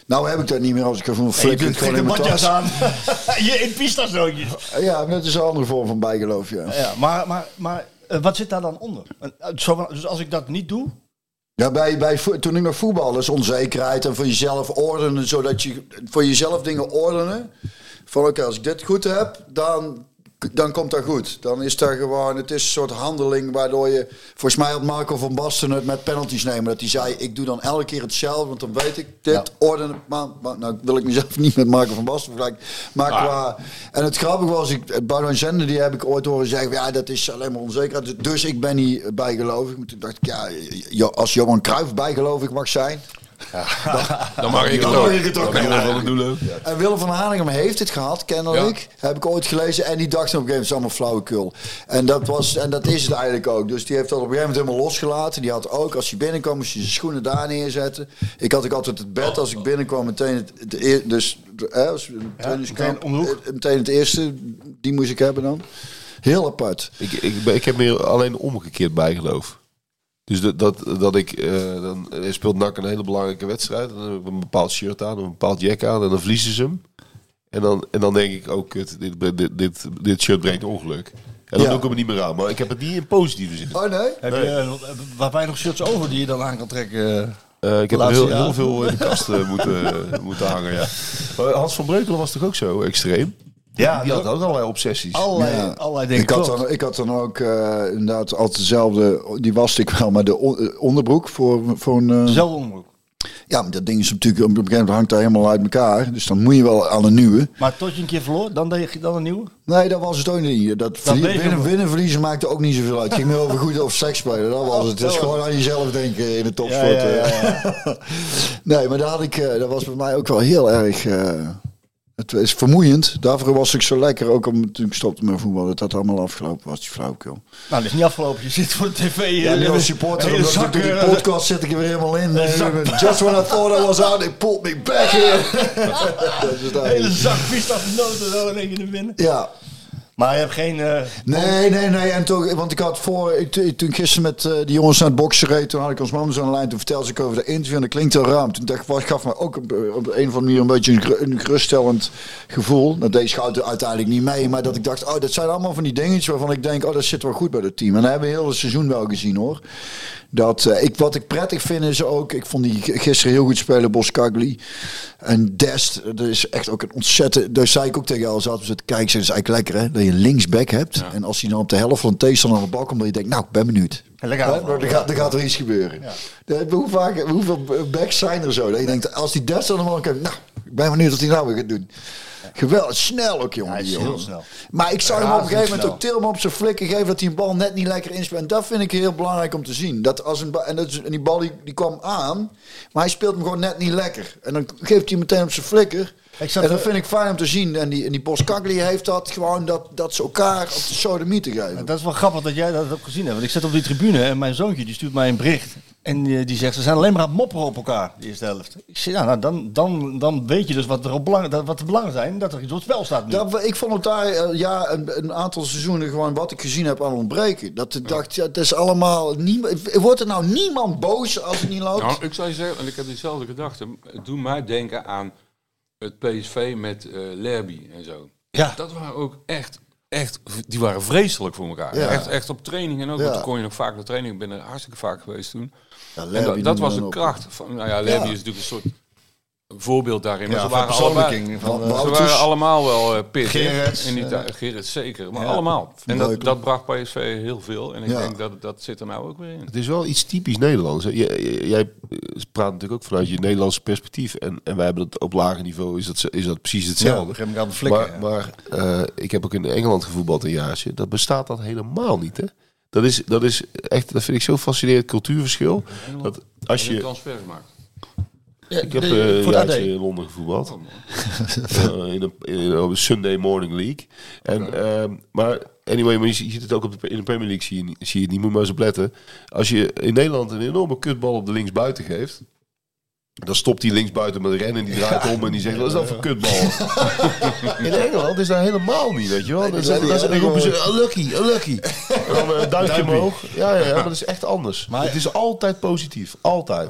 Nou heb ik dat niet meer als ik even een Hey, je flikker doet gewoon geen in mijn badjas tas. aan. Je in pistazootjes. Ja, dat is een andere vorm van bijgeloof, ja. Ja, maar maar, maar uh, wat zit daar dan onder? Uh, zo van, dus als ik dat niet doe... Ja, bij, bij, vo- toen ik nog voetbal, is onzekerheid en voor jezelf ordenen, zodat je voor jezelf dingen ordenen. Van oké, okay, als ik dit goed heb, dan, dan komt dat goed. Dan is dat gewoon, het is een soort handeling waardoor je, volgens mij had Marco van Basten het met penalties nemen. Dat hij zei, ik doe dan elke keer hetzelfde, want dan weet ik dit, ja. ordenen. Maar, maar nou wil ik mezelf niet met Marco van Basten vergelijken. Maar ah. qua, en het grappige was, ik, Boudewijn Zender, die heb ik ooit horen zeggen, ja, dat is alleen maar onzekerheid. Dus ik ben niet bijgelovig. Toen dacht ik, ja, als Johan Cruijff bijgelovig mag zijn... Ja, dan, dan mag ik het ook. Ik het ook. Ja, ja. En Willem van Hanegem heeft het gehad, kennelijk. Ja. Heb ik ooit gelezen. En die dacht op een gegeven moment, het is allemaal flauwekul. En dat, was, en dat is het eigenlijk ook. Dus die heeft dat op een gegeven moment helemaal losgelaten. Die had ook, als hij binnenkwam, moest hij zijn schoenen daar neerzetten. Ik had ook altijd het bed, als ik binnenkwam, meteen het, het dus eh, als een ja, meteen, meteen het eerste, die moest ik hebben dan. Heel apart. Ik, ik, ik heb meer alleen omgekeerd bijgeloof. Dus dat, dat, dat ik, uh, dan speelt N A C een hele belangrijke wedstrijd. Dan heb ik een bepaald shirt aan, een bepaald jack aan en dan verliezen ze hem. En dan, en dan denk ik, oh kut, dit, dit, dit, dit shirt brengt ongeluk. En dan ja. doe ik hem niet meer aan. Maar ik heb het niet in positieve zin. Oh nee? Heb je uh, waar wij nog shirts over die je dan aan kan trekken? Uh, ik heb er heel, heel veel in de kast uh, moeten, uh, moeten hangen, ja. Maar Hans van Breukelen was toch ook zo extreem? Ja, die had ook allerlei obsessies. Allerlei, ja. allerlei dingen. Ik had, dan, ik had dan ook uh, inderdaad altijd dezelfde, die waste ik wel, maar de on, onderbroek voor, voor een... Uh, Dezelfde onderbroek? Ja, maar dat ding is natuurlijk, op een gegeven moment hangt daar helemaal uit elkaar. Dus dan moet je wel aan een nieuwe. Maar tot je een keer verloor, dan deed je dan een nieuwe? Nee, dat was het ook niet. Dat, dat verlie- winnen, winnen, verliezen maakte ook niet zoveel uit. Het ging meer over goed of seks spelen. Dat was het. Het is gewoon aan jezelf denken in de topsport. Ja, ja, ja, ja. Nee, maar daar had ik, uh, dat was bij mij ook wel heel erg... Uh, Het is vermoeiend. Daarvoor was ik zo lekker. Ook om, toen ik stopte met voetbal. Dat dat allemaal afgelopen was. Die flauwekul. Nou, dat is niet afgelopen. Je zit voor de tv. Ja, nu als supporter. Omdat ik door die podcast zit ik er weer helemaal in. Just when I thought I was out, they pulled me back here. Een hele zak pistache-noten zo in één keer binnen. Ja. Maar je hebt geen... Uh, nee, nee, nee. En toch, want ik had voor... Ik, toen gisteren met uh, die jongens naar het boksen reed, toen had ik ons man zo aan de lijn. Toen vertelde ze ik over de interview en dat klinkt heel raar. Toen dacht ik, gaf me ook op, op een of andere manier een beetje een, een geruststellend gevoel. Dat deed Schouten uiteindelijk niet mee. Maar dat ik dacht, oh, dat zijn allemaal van die dingetjes waarvan ik denk, oh, dat zit wel goed bij het team. En dat hebben we heel het seizoen wel gezien, hoor. Dat, uh, ik, wat ik prettig vind is ook, ik vond die gisteren heel goed spelen, Boskagli. En Dest, dat is echt ook een ontzettend... Daar zei ik ook tegen jou, zaten we te kijken, dat is eigenlijk lekker hè, dat je een linksback hebt. Ja. En als hij dan op de helft van de tegenstander aan de bal komt, dat je denkt, nou, ik ben benieuwd. Lekker ja, dan, gaat, dan gaat er iets gebeuren. Ja. De, hoe vaak, hoeveel backs zijn er zo? Dat je denkt, als die Dest aan de bal komt, nou, ik ben benieuwd wat hij nou weer gaat doen. Geweldig, snel ook, jongen. Ja, die heel jongen. snel. Maar ik zou hem op een gegeven moment ook Tilman op zijn flikken geven dat hij een bal net niet lekker inspeelt. En dat vind ik heel belangrijk om te zien. Dat als een ba- en, dat is, en die bal die, die kwam aan, maar hij speelt hem gewoon net niet lekker. En dan geeft hij meteen op zijn flikker. En dat vind ik fijn om te zien. En die, en die Boskagli heeft dat gewoon, dat, dat ze elkaar op de sodomieten geven. Dat is wel grappig dat jij dat hebt gezien hebt. Want ik zit op die tribune en mijn zoontje die stuurt mij een bericht. En die, die zegt, ze zijn alleen maar aan het mopperen op elkaar, de eerste helft. Ik zeg, ja, nou, dan, dan, dan weet je dus wat, er op belang, wat de belangen zijn, dat er iets op het spel staat nu. Dat, ik vond het daar uh, ja, een, een aantal seizoenen gewoon wat ik gezien heb aan ontbreken. Dat ik dacht, ja, het is allemaal... Niemand, wordt er nou niemand boos als het niet loopt? Nou, ik zou je zeggen, en ik heb diezelfde gedachte. Het doet mij denken aan het P S V met uh, Lerby en zo. Ja. Dat waren ook echt... Echt, die waren vreselijk voor elkaar. Ja. Echt, echt op training en ook. Ja. Toen kon je nog vaak naar training. Ik ben er hartstikke vaak geweest toen. Ja, en dat, dat was een kracht. Van, nou ja, Lerby ja. is natuurlijk een soort voorbeeld daarin. Maar ja, ze waren allebei, van, uh, ze waren allemaal wel uh, pit. Gerrits. In die ja. Gerrits zeker. Maar ja. allemaal. En dat, dat bracht P S V heel veel. En ik ja. denk dat dat zit er nou ook weer in. Het is wel iets typisch Nederlands. Jij, jij praat natuurlijk ook vanuit je Nederlandse perspectief. En, en wij hebben het op lager niveau. Is dat, is dat precies hetzelfde. Ja, ik flikken, maar ja. maar uh, ik heb ook in Engeland gevoetbald een jaartje. Dat bestaat dat helemaal niet, hè? Dat is, dat is echt, dat vind ik zo fascinerend, cultuurverschil. Ja, dat als je transfer maakt. Ja, ik heb uh, een jaartje in Londen gevoetbald. Oh, uh, in, een, in een Sunday Morning League. En, okay. uh, maar anyway, maar je ziet het ook op de, in de Premier League, zie je, zie je het niet, moet maar eens op letten. Als je in Nederland een enorme kutbal op de linksbuiten geeft, dan stopt die linksbuiten met rennen en die draait ja. om en die zegt, wat is dat voor kutbal? In Engeland is dat helemaal niet, weet je wel. Dan, dan, dan, dan roepen ze, unlucky, unlucky. En dan een uh, duimpje omhoog. Ja, ja, ja, maar dat is echt anders. Maar het is altijd positief, altijd.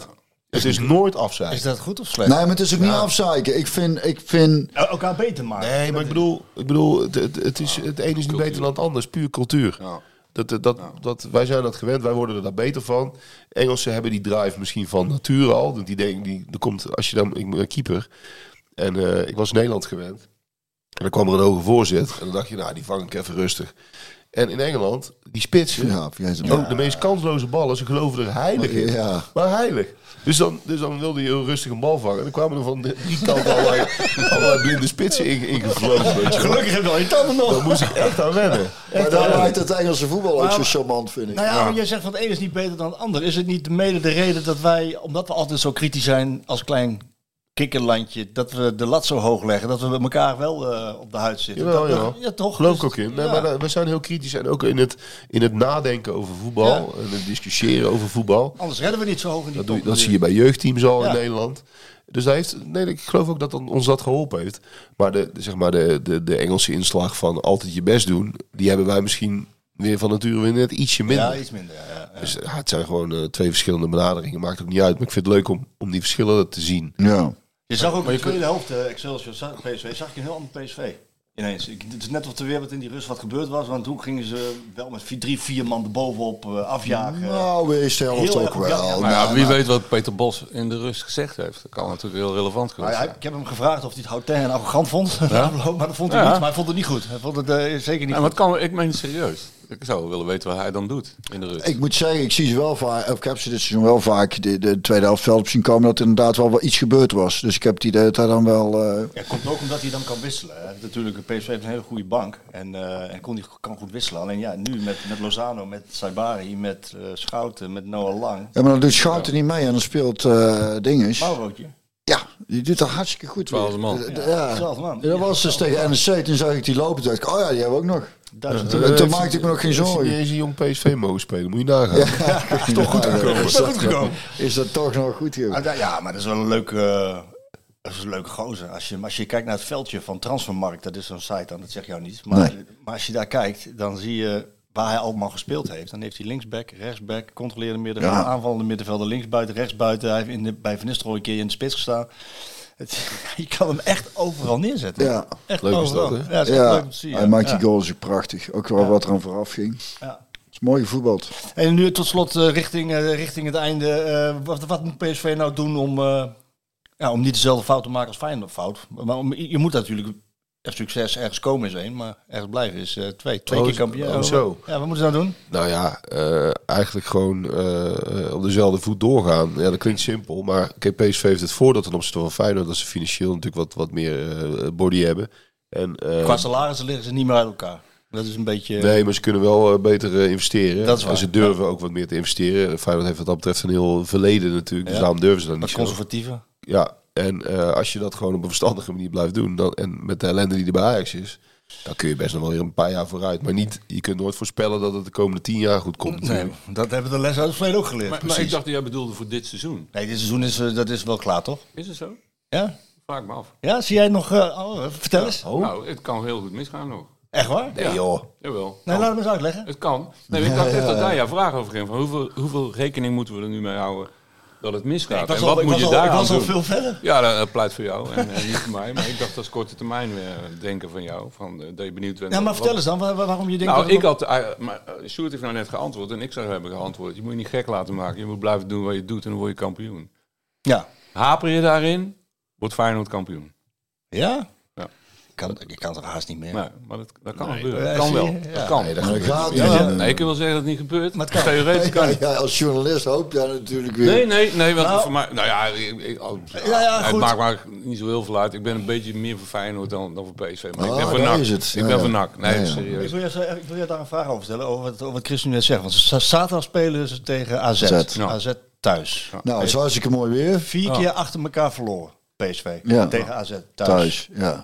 Het is nooit afzeiken. Is dat goed of slecht? Nee, maar het is ook niet afzeiken. Ik vind... Ik vind Elkaar beter maken. Nee, maar ik bedoel, ik bedoel het, het, het, is, het ene is niet beter dan het ander. Het is puur cultuur. Ja. Dat, dat, dat, dat, wij zijn dat gewend, wij worden er daar beter van. Engelsen hebben die drive misschien van nature al. Want die denken, die, er komt, als je dan, ik ben keeper. En uh, ik was Nederland gewend. En dan kwam er een hoge voorzet. En dan dacht je, nou, die vang ik even rustig. En in Engeland, die spitsen, Ja, ja. ook de meest kansloze ballen, ze geloven er heilig in. Ja. Maar heilig. Dus dan, dus dan wilde je heel rustig een bal vangen. En dan kwamen er van die kant allerlei, allerlei blinde spitsen in, ingevlogen. Weet je. Gelukkig heb je al je tanden nog. Daar moest ik echt aan wennen. Maar daar maakt het Engelse voetbal ook Maar- zo charmant, vind ik. Nou ja, maar jij zegt van het een is niet beter dan het ander. Is het niet mede de reden dat wij, omdat we altijd zo kritisch zijn als klein kikkerlandje, dat we de lat zo hoog leggen, dat we elkaar wel uh, op de huid zitten? Jawel, dat, jawel. Ja, toch? Geloof Dus- ik ook in. Nee, ja. maar uh, we zijn heel kritisch. En ook in het, in het nadenken over voetbal. Ja. En het discussiëren over voetbal. Anders redden we niet zo hoog in die Dat, doe, top. je- dat zie je bij jeugdteams al Ja. in Nederland. Dus dat heeft, nee, ik geloof ook dat dat ons dat geholpen heeft. Maar de, de, zeg maar de, de, de Engelse inslag van altijd je best doen, die hebben wij misschien weer van nature weer net ietsje minder. Ja, iets minder. Ja, ja. Dus ja, het zijn gewoon uh, twee verschillende benaderingen. Maakt ook niet uit. Maar ik vind het leuk om, om die verschillen te zien. Ja. Je zag ook in de tweede helft, uh, Excelsior, zag- P S V, zag je een heel ander P S V. Ineens. Ik, het is net of er weer wat in die rust wat gebeurd was. Want toen gingen ze wel met vier, drie, vier man erbovenop uh, afjagen. Nou, de eerste helft Heel ook erg- wel. ja, ja, Maar ja, Nou, wie nou, weet wat Peter Bos in de rust gezegd heeft. Dat kan natuurlijk heel relevant Maar geweest hij- zijn. ik heb hem gevraagd of hij het houtein en arrogant vond. maar dat vond hij Ja. niet. Maar hij vond het niet goed. Hij vond het uh, zeker niet Ja, maar goed. het kan, ik meen het serieus. Ik zou wel willen weten wat hij dan doet in de rust. Ik moet zeggen, ik zie ze wel vaak, of ik heb ze dit seizoen wel vaak de, de tweede helft veld op zien komen dat er inderdaad wel wat iets gebeurd was. Dus ik heb het idee dat hij dan wel... uh, Ja, het komt ook omdat hij dan kan wisselen. Hè. Natuurlijk, de P S V heeft een hele goede bank. En, uh, en kon die, kan goed wisselen. Alleen ja, nu met, met Lozano, met Saibari, met uh, Schouten, met Noah Lang. Ja, maar dan doet Schouten niet mee en dan speelt uh, dinges. Maurootje. Ja, die doet dat hartstikke goed. Twaalfde weer. man. Uh, d- Ja, Twaalfde man. Ja, dat was dus tegen N E C. Toen zag ik die lopen. Toen dacht ik, oh ja, die hebben we ook nog. Duizend. Toen, toen maakte ik me nog geen Als je zorgen. niet eens een jong P S V mogen spelen, moet je nagaan. Toch goed gekomen. Is Toch dat, goed gekomen. is dat toch nog goed gegaan? Ah, da- Ja, maar dat is wel een leuke, uh, dat is een leuke gozer. Als je, als je kijkt naar het veldje van Transfermarkt, dat is zo'n site dan, dat zeg jou niet. Maar, Nee. maar als je daar kijkt, dan zie je waar hij allemaal gespeeld heeft. Dan heeft hij linksback, rechtsback, controlerende middenvelder, Ja. aanvallende middenvelder, linksbuiten, rechtsbuiten. Hij heeft in de, bij Van Nistelrooy een keer in de spits gestaan. Het, je kan hem echt overal neerzetten. Ja. Echt Leuk is dat, overal. hè? Ja, dat is echt Ja, leuk om te zien. hij ja. maakt Ja. die goals ook prachtig. Ook wel wat er aan vooraf ging. Ja. Het is mooi gevoetbald. En nu tot slot uh, richting, uh, richting het einde. Uh, wat, wat moet P S V nou doen om, uh, ja, om niet dezelfde fout te maken als Feyenoord fout? Maar om, je moet natuurlijk succes ergens komen is één, maar ergens blijven is uh, twee. Twee Oh, keer kampioen. oh, zo. Ja, wat moeten ze nou doen? Nou ja, uh, eigenlijk gewoon uh, op dezelfde voet doorgaan. Ja, dat klinkt simpel, maar kijk, P S V heeft het voordeel ten opzichte van Feyenoord dat ze financieel natuurlijk wat, wat meer uh, body hebben. En, uh, Qua salarissen liggen ze niet meer uit elkaar. Dat is een beetje... Nee, maar ze kunnen wel uh, beter uh, investeren. Dat is waar. En ze durven ook wat meer te investeren. Feyenoord heeft wat dat betreft een heel verleden natuurlijk, dus Ja. daarom durven ze dat wat niet zo. conservatiever. Ja, en uh, als je dat gewoon op een verstandige manier blijft doen, dan, en met de ellende die er bij Ajax is, dan kun je best nog wel weer een paar jaar vooruit. Maar niet, je kunt nooit voorspellen dat het de komende tien jaar goed komt. Nee, dat hebben de les uit het verleden ook geleerd. Maar, maar ik dacht dat jij bedoelde voor dit seizoen. Nee, dit seizoen is, uh, dat is wel klaar, toch? Is het zo? Ja? Vraag me af. Ja, zie jij nog... Uh, oh, vertel eens. Nou, het kan heel goed misgaan nog. Echt waar? Nee joh. Jawel. Nee, laat hem eens uitleggen. Het kan. Nee, ik dacht echt dat daar jouw vraag over ging. Van hoeveel, hoeveel rekening moeten we er nu mee houden dat het misgaat? Ik was en al, wat ik moet was je al, daar ik aan was al doen? veel verder. Ja, dat, dat pleit voor jou en, en niet voor mij. Maar ik dacht dat is korte termijn weer denken van jou. Van, uh, dat je benieuwd bent. Ja, maar wat- vertel eens dan waar- waarom je denkt... Nou, dat ik had... Uh, maar uh, Sjoerd heeft nou net geantwoord en ik zou hebben geantwoord. Je moet je niet gek laten maken. Je moet blijven doen wat je doet en dan word je kampioen. Ja. Haper je daarin, wordt Feyenoord kampioen. Ja? Ja. Ik kan, ik kan toch haast niet meer. Nee, maar dat, dat kan Nee, gebeuren. ja, Dat kan zie wel. je? Dat Ja. kan. Nee, dat Maar dat gaat Ja, niet. ja. Ja. Nee, ik wil wel zeggen dat het niet gebeurt. Maar het kan. Theoretisch kan Ja, het. ja, als journalist hoop je natuurlijk weer. Nee, nee, nee, want Nou- voor mij... Nou ja, ik, ik, oh, Ja, ja, het goed. maakt maar niet zo heel veel uit. Ik ben een beetje meer voor Feyenoord dan, dan voor P S V. Maar Ah, ik ben voor daar N A C. is het. Ik Ja, ben ja. voor N A C. Nee, Ja, ja. Ik serieus. wil, je, ik wil je daar een vraag over stellen, over wat, over wat Chris nu net zegt. Want ze- zaterdag spelen ze tegen A Z. Z. Ja. A Z thuis. Nou, het is hartstikke mooi weer. Vier keer achter elkaar verloren, P S V. Ja. Tegen A Z thuis. Thuis, ja.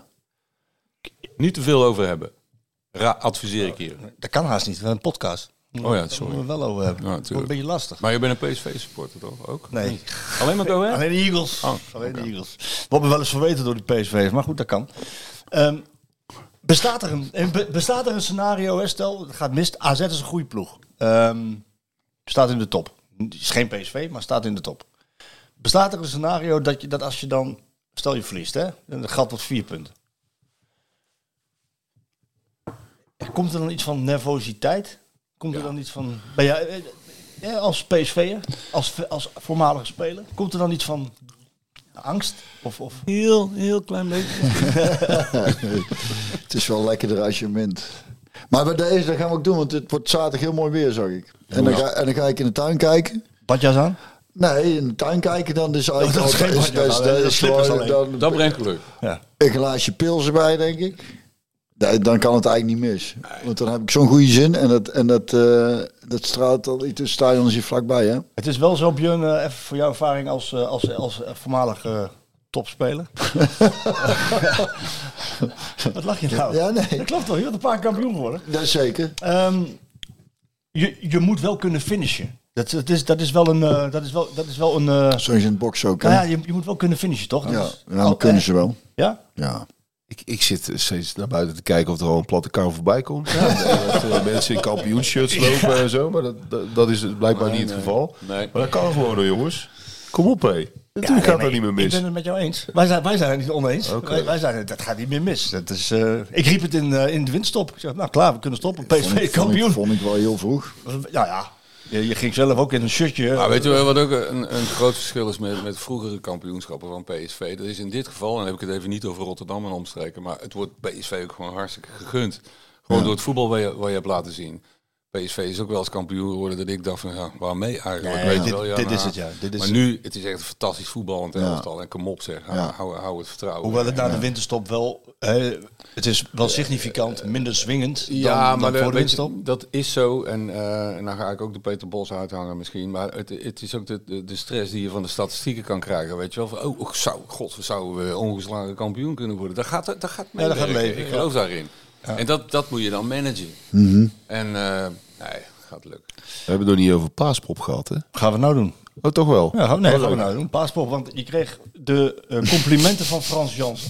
Niet te veel over hebben. Ra adviseer ik hier. Dat kan haast niet, we hebben een podcast. Oh ja, Daar sorry. moeten we wel over hebben. Ja, Het wordt natuurlijk. een beetje lastig. Maar je bent een P S V-supporter toch? Ook? Nee. Niet? Alleen maar Go Ahead? Alleen de Eagles. Oh, Alleen oké. de Eagles. Wat me wel eens verweten door die P S V'ers, maar goed, dat kan. Um, bestaat, er een, be- bestaat er een scenario, hè, stel, het gaat mis, A Z is een goede ploeg. Um, staat in de top. Is geen P S V, maar staat in de top. Bestaat er een scenario dat je dat als je dan, stel je verliest, hè, en het gaat tot vier punten. Komt er dan iets van nervositeit? Komt ja. er dan iets van, ben jij ja, als P S V'er, als, als voormalige speler, komt er dan iets van angst? Of, of? Heel, heel klein beetje. Het is wel lekkerder als je wint. Maar bij deze, dat gaan we ook doen, want het wordt zaterdag heel mooi weer, zag ik. En dan ga, en dan ga ik in de tuin kijken. Badjas aan? Nee, in de tuin kijken dan is eigenlijk... Oh, dat is geen badjas aan, dat, dat is gewoon, dan, dat brengt geluk. Ja. Een glaasje pils erbij, denk ik. Dan kan het eigenlijk niet mis. Nee. Want dan heb ik zo'n goede zin en dat, en dat, uh, dat straalt al iets. Het stadion is hier vlakbij, hè? Het is wel zo, Björn, uh, even voor jouw ervaring als, uh, als, als uh, voormalig uh, topspeler. Wat lach je nou? Ja, nee. Dat klopt toch, je bent een paar kampioen geworden. Dat is zeker. Um, je, je moet wel kunnen finishen. Dat, dat, is, dat is wel een... Uh, dat is wel, dat is wel een uh, Zoals in het boksen ook, hè? Nou ja, je, je moet wel kunnen finishen, toch? Ja, is, ja dan kunnen ze wel. Ja? Ja. Ik, ik zit steeds naar buiten te kijken of er al een platte kar voorbij komt. Ja. Dat er mensen in kampioenshirts lopen en zo. Maar dat, dat, dat is blijkbaar nee, niet het nee. geval. Nee. Maar dat kan gewoon hoor, jongens. Kom op, hé. Natuurlijk ja, gaat nee, dat niet meer mis. Ik ben het met jou eens. Wij zijn, wij zijn het niet oneens. Okay. Wij, wij zijn het, dat gaat niet meer mis. Dat is, uh, ik riep het in, uh, in de windstop. Ik zeg, nou klaar, we kunnen stoppen. P S V kampioen. Vond ik wel heel vroeg. Ja, ja. Je, je ging zelf ook in een shirtje. Maar weet je wel wat ook een, een groot verschil is met, met vroegere kampioenschappen van P S V? Dat is in dit geval, en dan heb ik het even niet over Rotterdam en omstreken, maar het wordt P S V ook gewoon hartstikke gegund. Gewoon ja. door het voetbal wat je, wat je hebt laten zien. P S V is ook wel eens kampioen geworden dat ik dacht van, ja, waarmee eigenlijk? Ja, weet ja, dit, wel, ja, dit nou, is het, ja. Dit is maar nu, het is echt een fantastisch voetbal en het ja. elftal. En kom op zeg, hou, ja. hou, hou het vertrouwen. Hoewel het na de winterstop wel, hè, het is wel significant minder zwingend dan, ja, dan maar de, voor de winterstop. Je, dat is zo en, uh, en dan ga ik ook de Peter Bos uithangen misschien. Maar het, het is ook de, de, de stress die je van de statistieken kan krijgen. Weet je wel, van, oh, oh zou, god, we zouden ongeslagen kampioen kunnen worden. Dat gaat, dat gaat mee. Ja, dat gaat leven. Ik geloof ja. daarin. Ja. En dat, dat moet je dan managen. Mm-hmm. En uh, nee, gaat lukken. We hebben het nog niet over Paaspop gehad, hè? Gaan we nou doen? Oh, toch wel? Ja, nee, oh, gaan we nou doen. Paaspop, want je kreeg de uh, complimenten van Frans Jansen.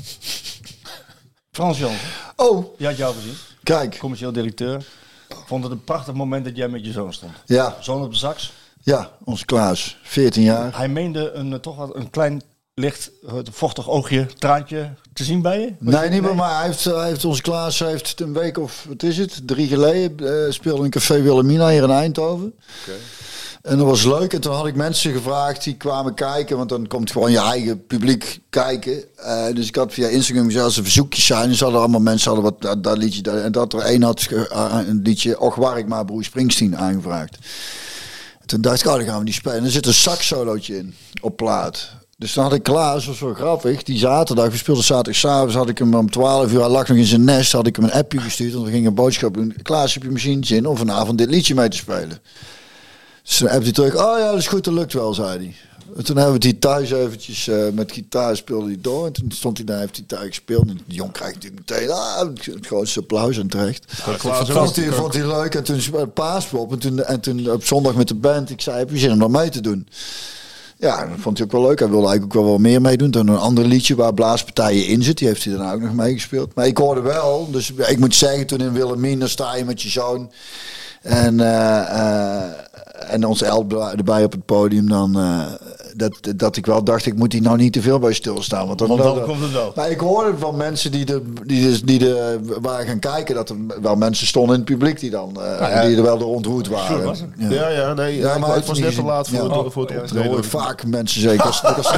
Frans Jansen. Oh. Die had jou gezien. Kijk. Commercieel directeur. Vond het een prachtig moment dat jij met je zoon stond. Ja. Zoon op de sax. Ja, onze Klaas. veertien jaar. Hij meende een, uh, toch wat een klein licht, uh, vochtig oogje, traantje te zien bij je? Was nee, niet bij mij. Hij heeft, hij heeft onze Klaas heeft een week of, wat is het, drie geleden uh, speelde in Café Wilhelmina hier in Eindhoven. Okay. En dat was leuk. En toen had ik mensen gevraagd die kwamen kijken. Want dan komt gewoon je eigen publiek kijken. Uh, dus ik had via Instagram gezegd, als er verzoekjes zijn. Dus hadden allemaal mensen hadden wat dat, dat liedje. Dat, en dat er één had uh, een liedje Och waar ik maar Bruce Springsteen aangevraagd. En toen dacht ik, oh, dan gaan we die spelen. En er zit een sax solootje in op plaat. Dus dan had ik Klaas, dat was wel grappig. Die zaterdag, we speelden zaterdagavond, had ik hem om twaalf uur, hij lag nog in zijn nest, had ik hem een appje gestuurd. Want we gingen een boodschap doen. Klaas, heb je misschien zin om vanavond dit liedje mee te spelen? Dus dan appte hij terug, oh ja, dat is goed, dat lukt wel, zei hij. En toen hebben we het hier thuis eventjes uh, met gitaar speelde hij door. En toen stond hij daar, heeft hij daar gespeeld. En de jong krijgt natuurlijk meteen ah, het grootste applaus en terecht. Ja, vond, vond, hij, vond hij leuk. En toen Paaspop. En toen, en toen op zondag met de band, ik zei, heb je zin om dat mee te doen? Ja, dat vond hij ook wel leuk. Hij wilde eigenlijk ook wel wat meer meedoen. Dan een ander liedje waar blaaspartijen in zit. Die heeft hij daarna ook nog meegespeeld. Maar ik hoorde wel, dus ik moet zeggen, toen in Wilhelmina sta je met je zoon. En, uh, uh, en ons Elb erbij op het podium, dan uh, dat, dat ik wel dacht, ik moet hier nou niet te veel bij stilstaan. Want dan, want dan dat, komt het wel. Maar ik hoorde van mensen die, de, die, de, die de, waren gaan kijken, dat er wel mensen stonden in het publiek die, dan, uh, ja, ja. die er wel door ontroerd waren. Was ja. ja, ja, nee. Ja, maar het was net te laat voor, ja. het, voor het ja, optreden. Dat hoor ik vaak mensen zeker.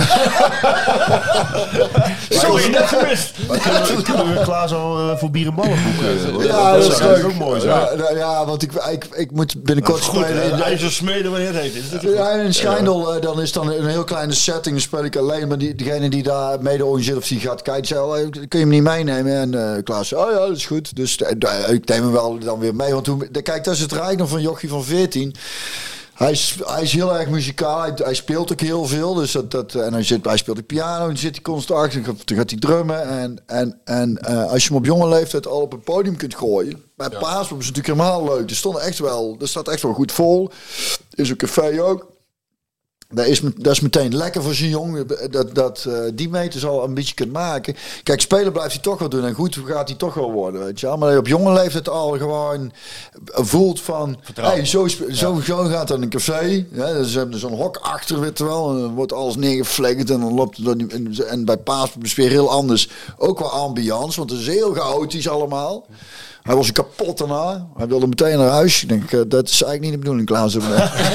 Sorry, net gemist. Kunnen we Klaas al uh, voor bier en ballen boeken? Ja, dat, dat is leuk. ook mooi. Zo. Ja, ja, want ik, ik, ik moet binnenkort goed, spelen. In IJzersmede, wanneer het heet. Is het ja, in Schijndel, uh, dan is dan een heel kleine setting. Dan speel ik alleen, maar die, degene die daar mede organiseert of die gaat kijken, zei, oh, kun je hem niet meenemen? En uh, Klaas zei, oh ja, dat is goed. Dus uh, ik neem hem wel dan weer mee. Want toen, kijk, dat is het rijkdom van Jochie van veertien. Hij is, hij is heel erg muzikaal. Hij, hij speelt ook heel veel. Dus dat, dat, en hij, zit, hij speelt ook piano. En dan zit hij constant achter. Dan gaat hij drummen. En, en, en uh, als je hem op jonge leeftijd al op het podium kunt gooien. Bij ja. Paaspop is het natuurlijk helemaal leuk. Er stonden echt wel, er staat echt wel goed vol. Is een café ook. Dat is, dat is meteen lekker voor zo'n jongen. Dat, dat uh, die meters al een beetje kunt maken. Kijk, spelen blijft hij toch wel doen. En goed gaat hij toch wel worden. Weet je wel. Maar op jonge leeftijd al gewoon voelt van... Hey, zo, spe- ja. zo, zo gaat dat een café. Ja, dus ze hebben zo'n hok achter, weet je wel. En dan wordt alles neergeflikkerd. En dan loopt het... En, en bij Paas is weer heel anders. Ook wel ambiance. Want het is heel chaotisch allemaal. Hij was kapot daarna. Hij wilde meteen naar huis. Ik denk, uh, dat is eigenlijk niet de bedoeling, Klaas. Nee,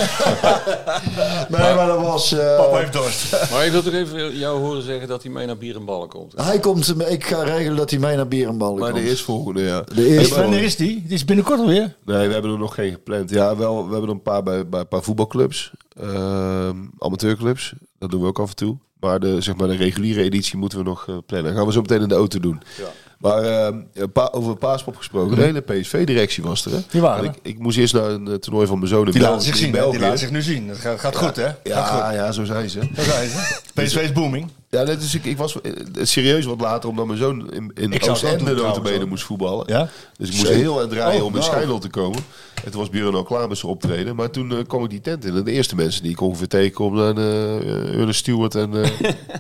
maar dat was... Uh... Papa heeft dorst. Maar ik wil toch even jou horen zeggen dat hij mee naar bier en ballen komt. Hij komt, ik ga regelen dat hij mee naar bier en ballen maar komt. Maar de eerstvolgende, ja. De eerste Wanneer is die? Het is binnenkort alweer. Nee, we hebben er nog geen gepland. Ja, wel, we hebben er een paar bij, bij een paar voetbalclubs. Uh, amateurclubs. Dat doen we ook af en toe. Maar de, zeg maar, de reguliere editie moeten we nog uh, plannen. Dat gaan we zo meteen in de auto doen. Ja. Maar uh, pa- over Paaspop gesproken, de hele P S V-directie was er. Hè? Die waren ik, ik moest eerst naar een uh, toernooi van mijn zoon in Die België. laten zich zien, die laten zich nu zien. Het gaat, gaat ja. goed, hè? Gaat ja, goed. ja, zo zijn ze. Zo zijn ze. P S V is booming. Ja, dus ik, ik was uh, serieus wat later, omdat mijn zoon in, in Oostende notabene moest voetballen. Ja? Dus ik moest Zee. heel erg draaien oh, om in nou. Schijndel te komen. En toen was Björn al klaar met zijn optreden. Maar toen uh, kwam ik die tent in. En de eerste mensen die ik ongeveer tegenkom, zijn uh, Ernest Stewart en... Uh,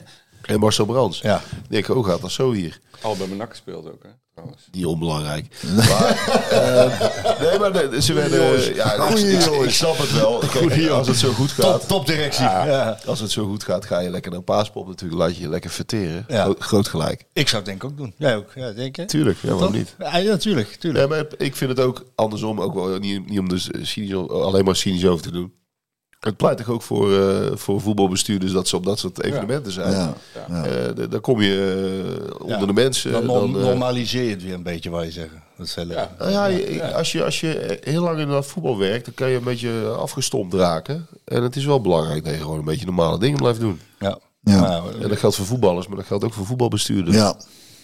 En Marcel Brands. Ja. Ik denk, oh, gaat dat zo hier? Al bij mijn nak gespeeld ook, hè? Trouwens. Niet onbelangrijk. Maar, uh, nee, maar nee, ze werden... Uh, ja, Goeie ik, ik, ik snap het wel. Kijk, als het zo goed gaat... Top, top directie. Ja, ja. Als het zo goed gaat, ga je lekker naar Paaspop natuurlijk. Laat je je lekker verteren. Ja. Groot, groot gelijk. Ik zou het denk ik ook doen. Jij ook? Ja, denk je? Tuurlijk, ja, waarom niet? Ja, natuurlijk. tuurlijk. Nee, maar ik vind het ook andersom. Ook wel, niet, niet om dus cynisch, alleen maar cynisch over te doen. Het pleit toch ook voor, uh, voor voetbalbestuurders dat ze op dat soort evenementen zijn. Ja. Ja. Uh, dan kom je uh, onder ja. de mensen. Dan, dan uh, normaliseer je het weer een beetje, waar je zeggen. Dat is heel ja. Nou ja, je, als, je, als je heel lang in dat voetbal werkt, dan kan je een beetje afgestompt raken. En het is wel belangrijk dat je gewoon een beetje normale dingen blijft doen. Ja. Ja. Nou, en dat geldt voor voetballers, maar dat geldt ook voor voetbalbestuurders. Ja.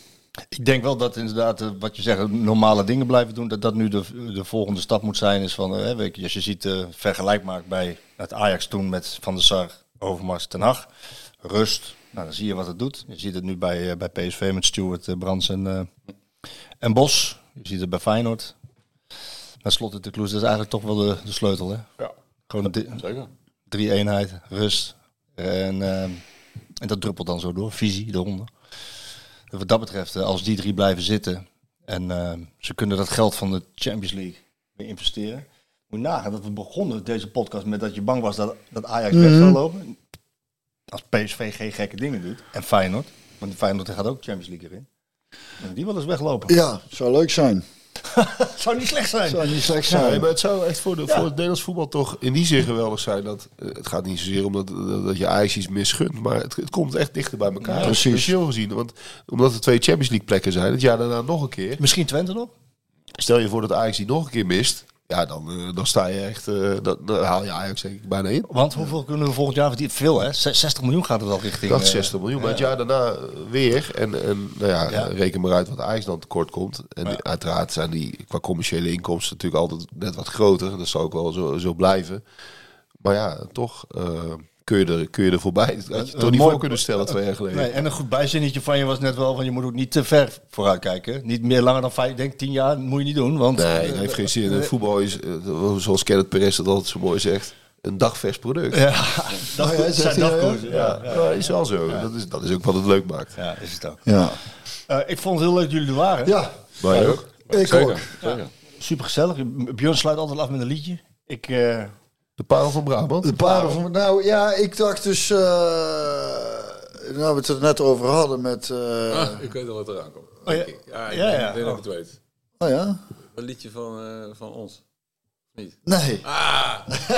Ik denk wel dat inderdaad, wat je zegt, normale dingen blijven doen. Dat dat nu de, de volgende stap moet zijn. Is van, hè, weet je, als je ziet, uh, vergelijk maakt bij het Ajax toen met Van der Sar, Overmars, Ten Hag. Rust, nou, dan zie je wat het doet. Je ziet het nu bij, uh, bij P S V met Stewart, uh, Brands en, uh, en Bos. Je ziet het bij Feyenoord. Maar Slot de Kloes, dat is eigenlijk toch wel de, de sleutel. Hè? Ja, gewoon di- zeker. Drie eenheid, rust. En, uh, en dat druppelt dan zo door. Visie eronder. Wat dat betreft, als die drie blijven zitten en uh, ze kunnen dat geld van de Champions League weer investeren. Moet je nagaan dat we begonnen deze podcast met dat je bang was dat, dat Ajax weg zou lopen. Als P S V geen gekke dingen doet. En Feyenoord. Want Feyenoord gaat ook Champions League erin. En die wil eens weglopen. Ja, zou leuk zijn. Zou niet slecht zijn. Zou niet slecht zijn. Ja, nee, maar het zou echt voor, de, ja. voor het Nederlands voetbal toch in die zin geweldig zijn. Dat, uh, het gaat niet zozeer om dat, uh, dat je Ajax iets misgunt. Maar het, het komt echt dichter bij elkaar. Ja, precies. Gezien, want omdat er twee Champions League plekken zijn. Het jaar daarna nog een keer. Misschien Twente nog? Stel je voor dat Ajax die nog een keer mist. Ja, dan, uh, dan sta je echt... Uh, dan, dan haal je Ajax denk ik bijna in. Want hoeveel kunnen we volgend jaar verdienen? Veel hè? zestig miljoen gaat het al richting... Dat zestig miljoen. Uh, maar het jaar daarna weer. En, en nou ja, ja, reken maar uit wat Ajax dan tekort komt. En ja. uiteraard zijn die qua commerciële inkomsten natuurlijk altijd net wat groter. Dat zal ook wel zo, zo blijven. Maar ja, toch... Uh, kun je er, kun je er voorbij. Dat had je toch niet voor kunnen stellen twee jaar geleden. Nee, en een goed bijzinnetje van je was net wel van je moet ook niet te ver vooruit kijken. Niet meer langer dan vijf, denk tien jaar moet je niet doen. Want, nee, dat heeft geen zin. Uh, voetbal is, uh, zoals Kenneth Perez dat altijd zo mooi zegt, een dagvers product. Ja, dat ja, zijn dagkoersen. Ja, ja, ja, is wel zo. Ja. Dat, is, dat is ook wat het leuk maakt. Ja, is het ook. Ja. Uh, ik vond het heel leuk dat jullie er waren. Ja. Maar ja, ook. Ik Zeker. ook. Ja. Super gezellig. Björn sluit altijd af met een liedje. Ik... Uh, De Parel van Brabant? De Parel van... Nou ja, ik dacht dus... Uh, nou, we het er net over hadden met... Uh, ah, ik weet al wat eraan komt. Oh, ja. Ja, ik ja, ja. denk dat ik het weet. Oh ja? Een liedje van, uh, van ons. Niet? Nee. Ah.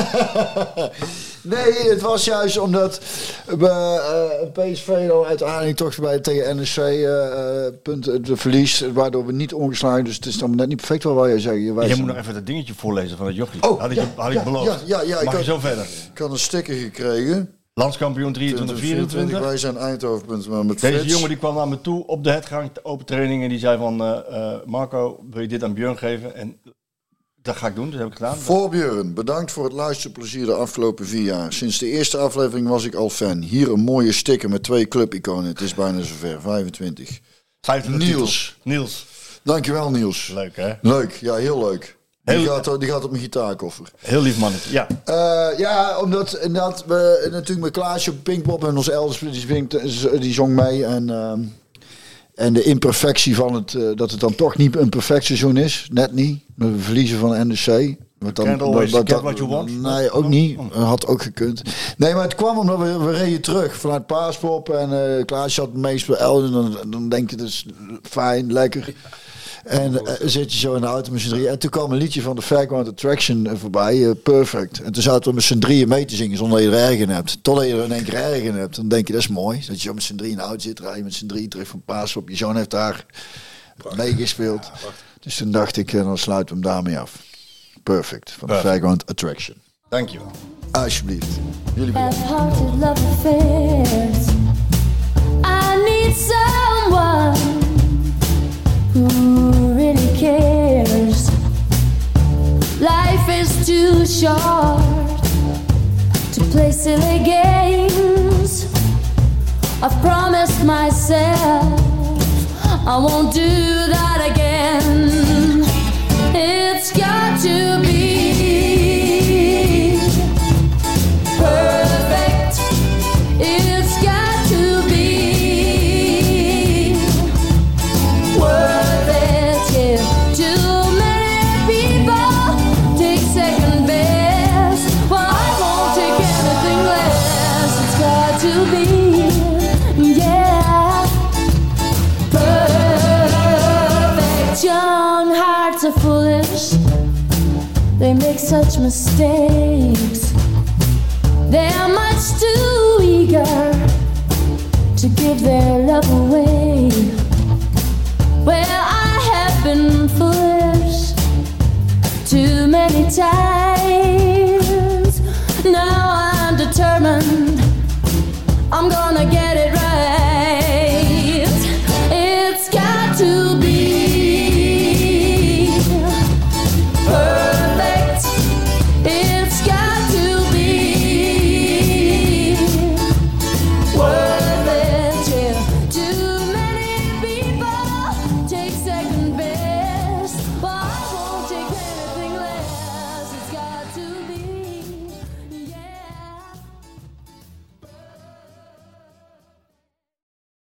Nee, het was juist omdat we uh, P S V dan uiteindelijk toch bij tegen N E C uh, punten de verlies, waardoor we niet ongeslagen. Dus het is dan net niet perfect wat wij zeggen. Je, je moet nog even dat dingetje voorlezen van het jochie. Oh, had ik, ja, je, had ja, ik beloofd. Ja, ja, ja, Mag ik je had, zo verder? Ik had een sticker gekregen. Landskampioen drieëntwintig vierentwintig. Wij zijn Eindhoven maar met Deze Frits. jongen die kwam naar me toe op de headgang, open training. En die zei van, uh, uh, Marco, wil je dit aan Björn geven? En dat ga ik doen, dat heb ik gedaan. Voor Björn, bedankt voor het luisterplezier de afgelopen vier jaar. Sinds de eerste aflevering was ik al fan. Hier een mooie sticker met twee clubiconen. Het is bijna zover, vijfentwintig. vijfentwintig Niels. Niels. Dankjewel Niels. Leuk hè? Leuk, ja heel leuk. Die, Heel- gaat, die gaat op mijn gitaarkoffer. Heel lief mannetje, ja. Uh, ja, omdat inderdaad we natuurlijk met Klaasje op Pinkpop en onze elders die, zingt, die zong mee. En, uh, en de imperfectie van het, uh, dat het dan toch niet een perfect seizoen is. Net niet. We verliezen van N E C. Wat dan, Can't always wat, get wat, what you want. Nee, ook niet. Had ook gekund. Nee, maar het kwam omdat we, we reden terug vanuit Paaspop. En uh, Klaasje had meestal Elden. Dan, dan denk je, dat is fijn, lekker. En uh, zit je zo in de auto met z'n drieën. En toen kwam een liedje van de Fairground Attraction uh, voorbij. Uh, perfect. En toen zaten we met z'n drieën mee te zingen zonder dat je er erg in hebt. Totdat je er in één keer erg in hebt. Dan denk je, dat is mooi. Dat je zo met z'n drieën in de auto zit. Rij je met z'n drieën terug van Paaspop. Je zoon heeft daar meegespeeld. Ja, dus toen dacht ik, uh, dan sluiten we hem daarmee af. Perfect. Van de Fairground Attraction. Dankjewel. Alsjeblieft. Jullie bedankt. Half-hearted love affairs. I need someone who really cares. Life is too short to play silly games. I've promised myself I won't do that again. It's got to be perfect. It's got to be worth it. Yeah. Too many people take second best. Well, I won't take anything less. It's got to be, yeah, perfect. Young hearts are foolish. They make such mistakes. They are much too eager to give their love away.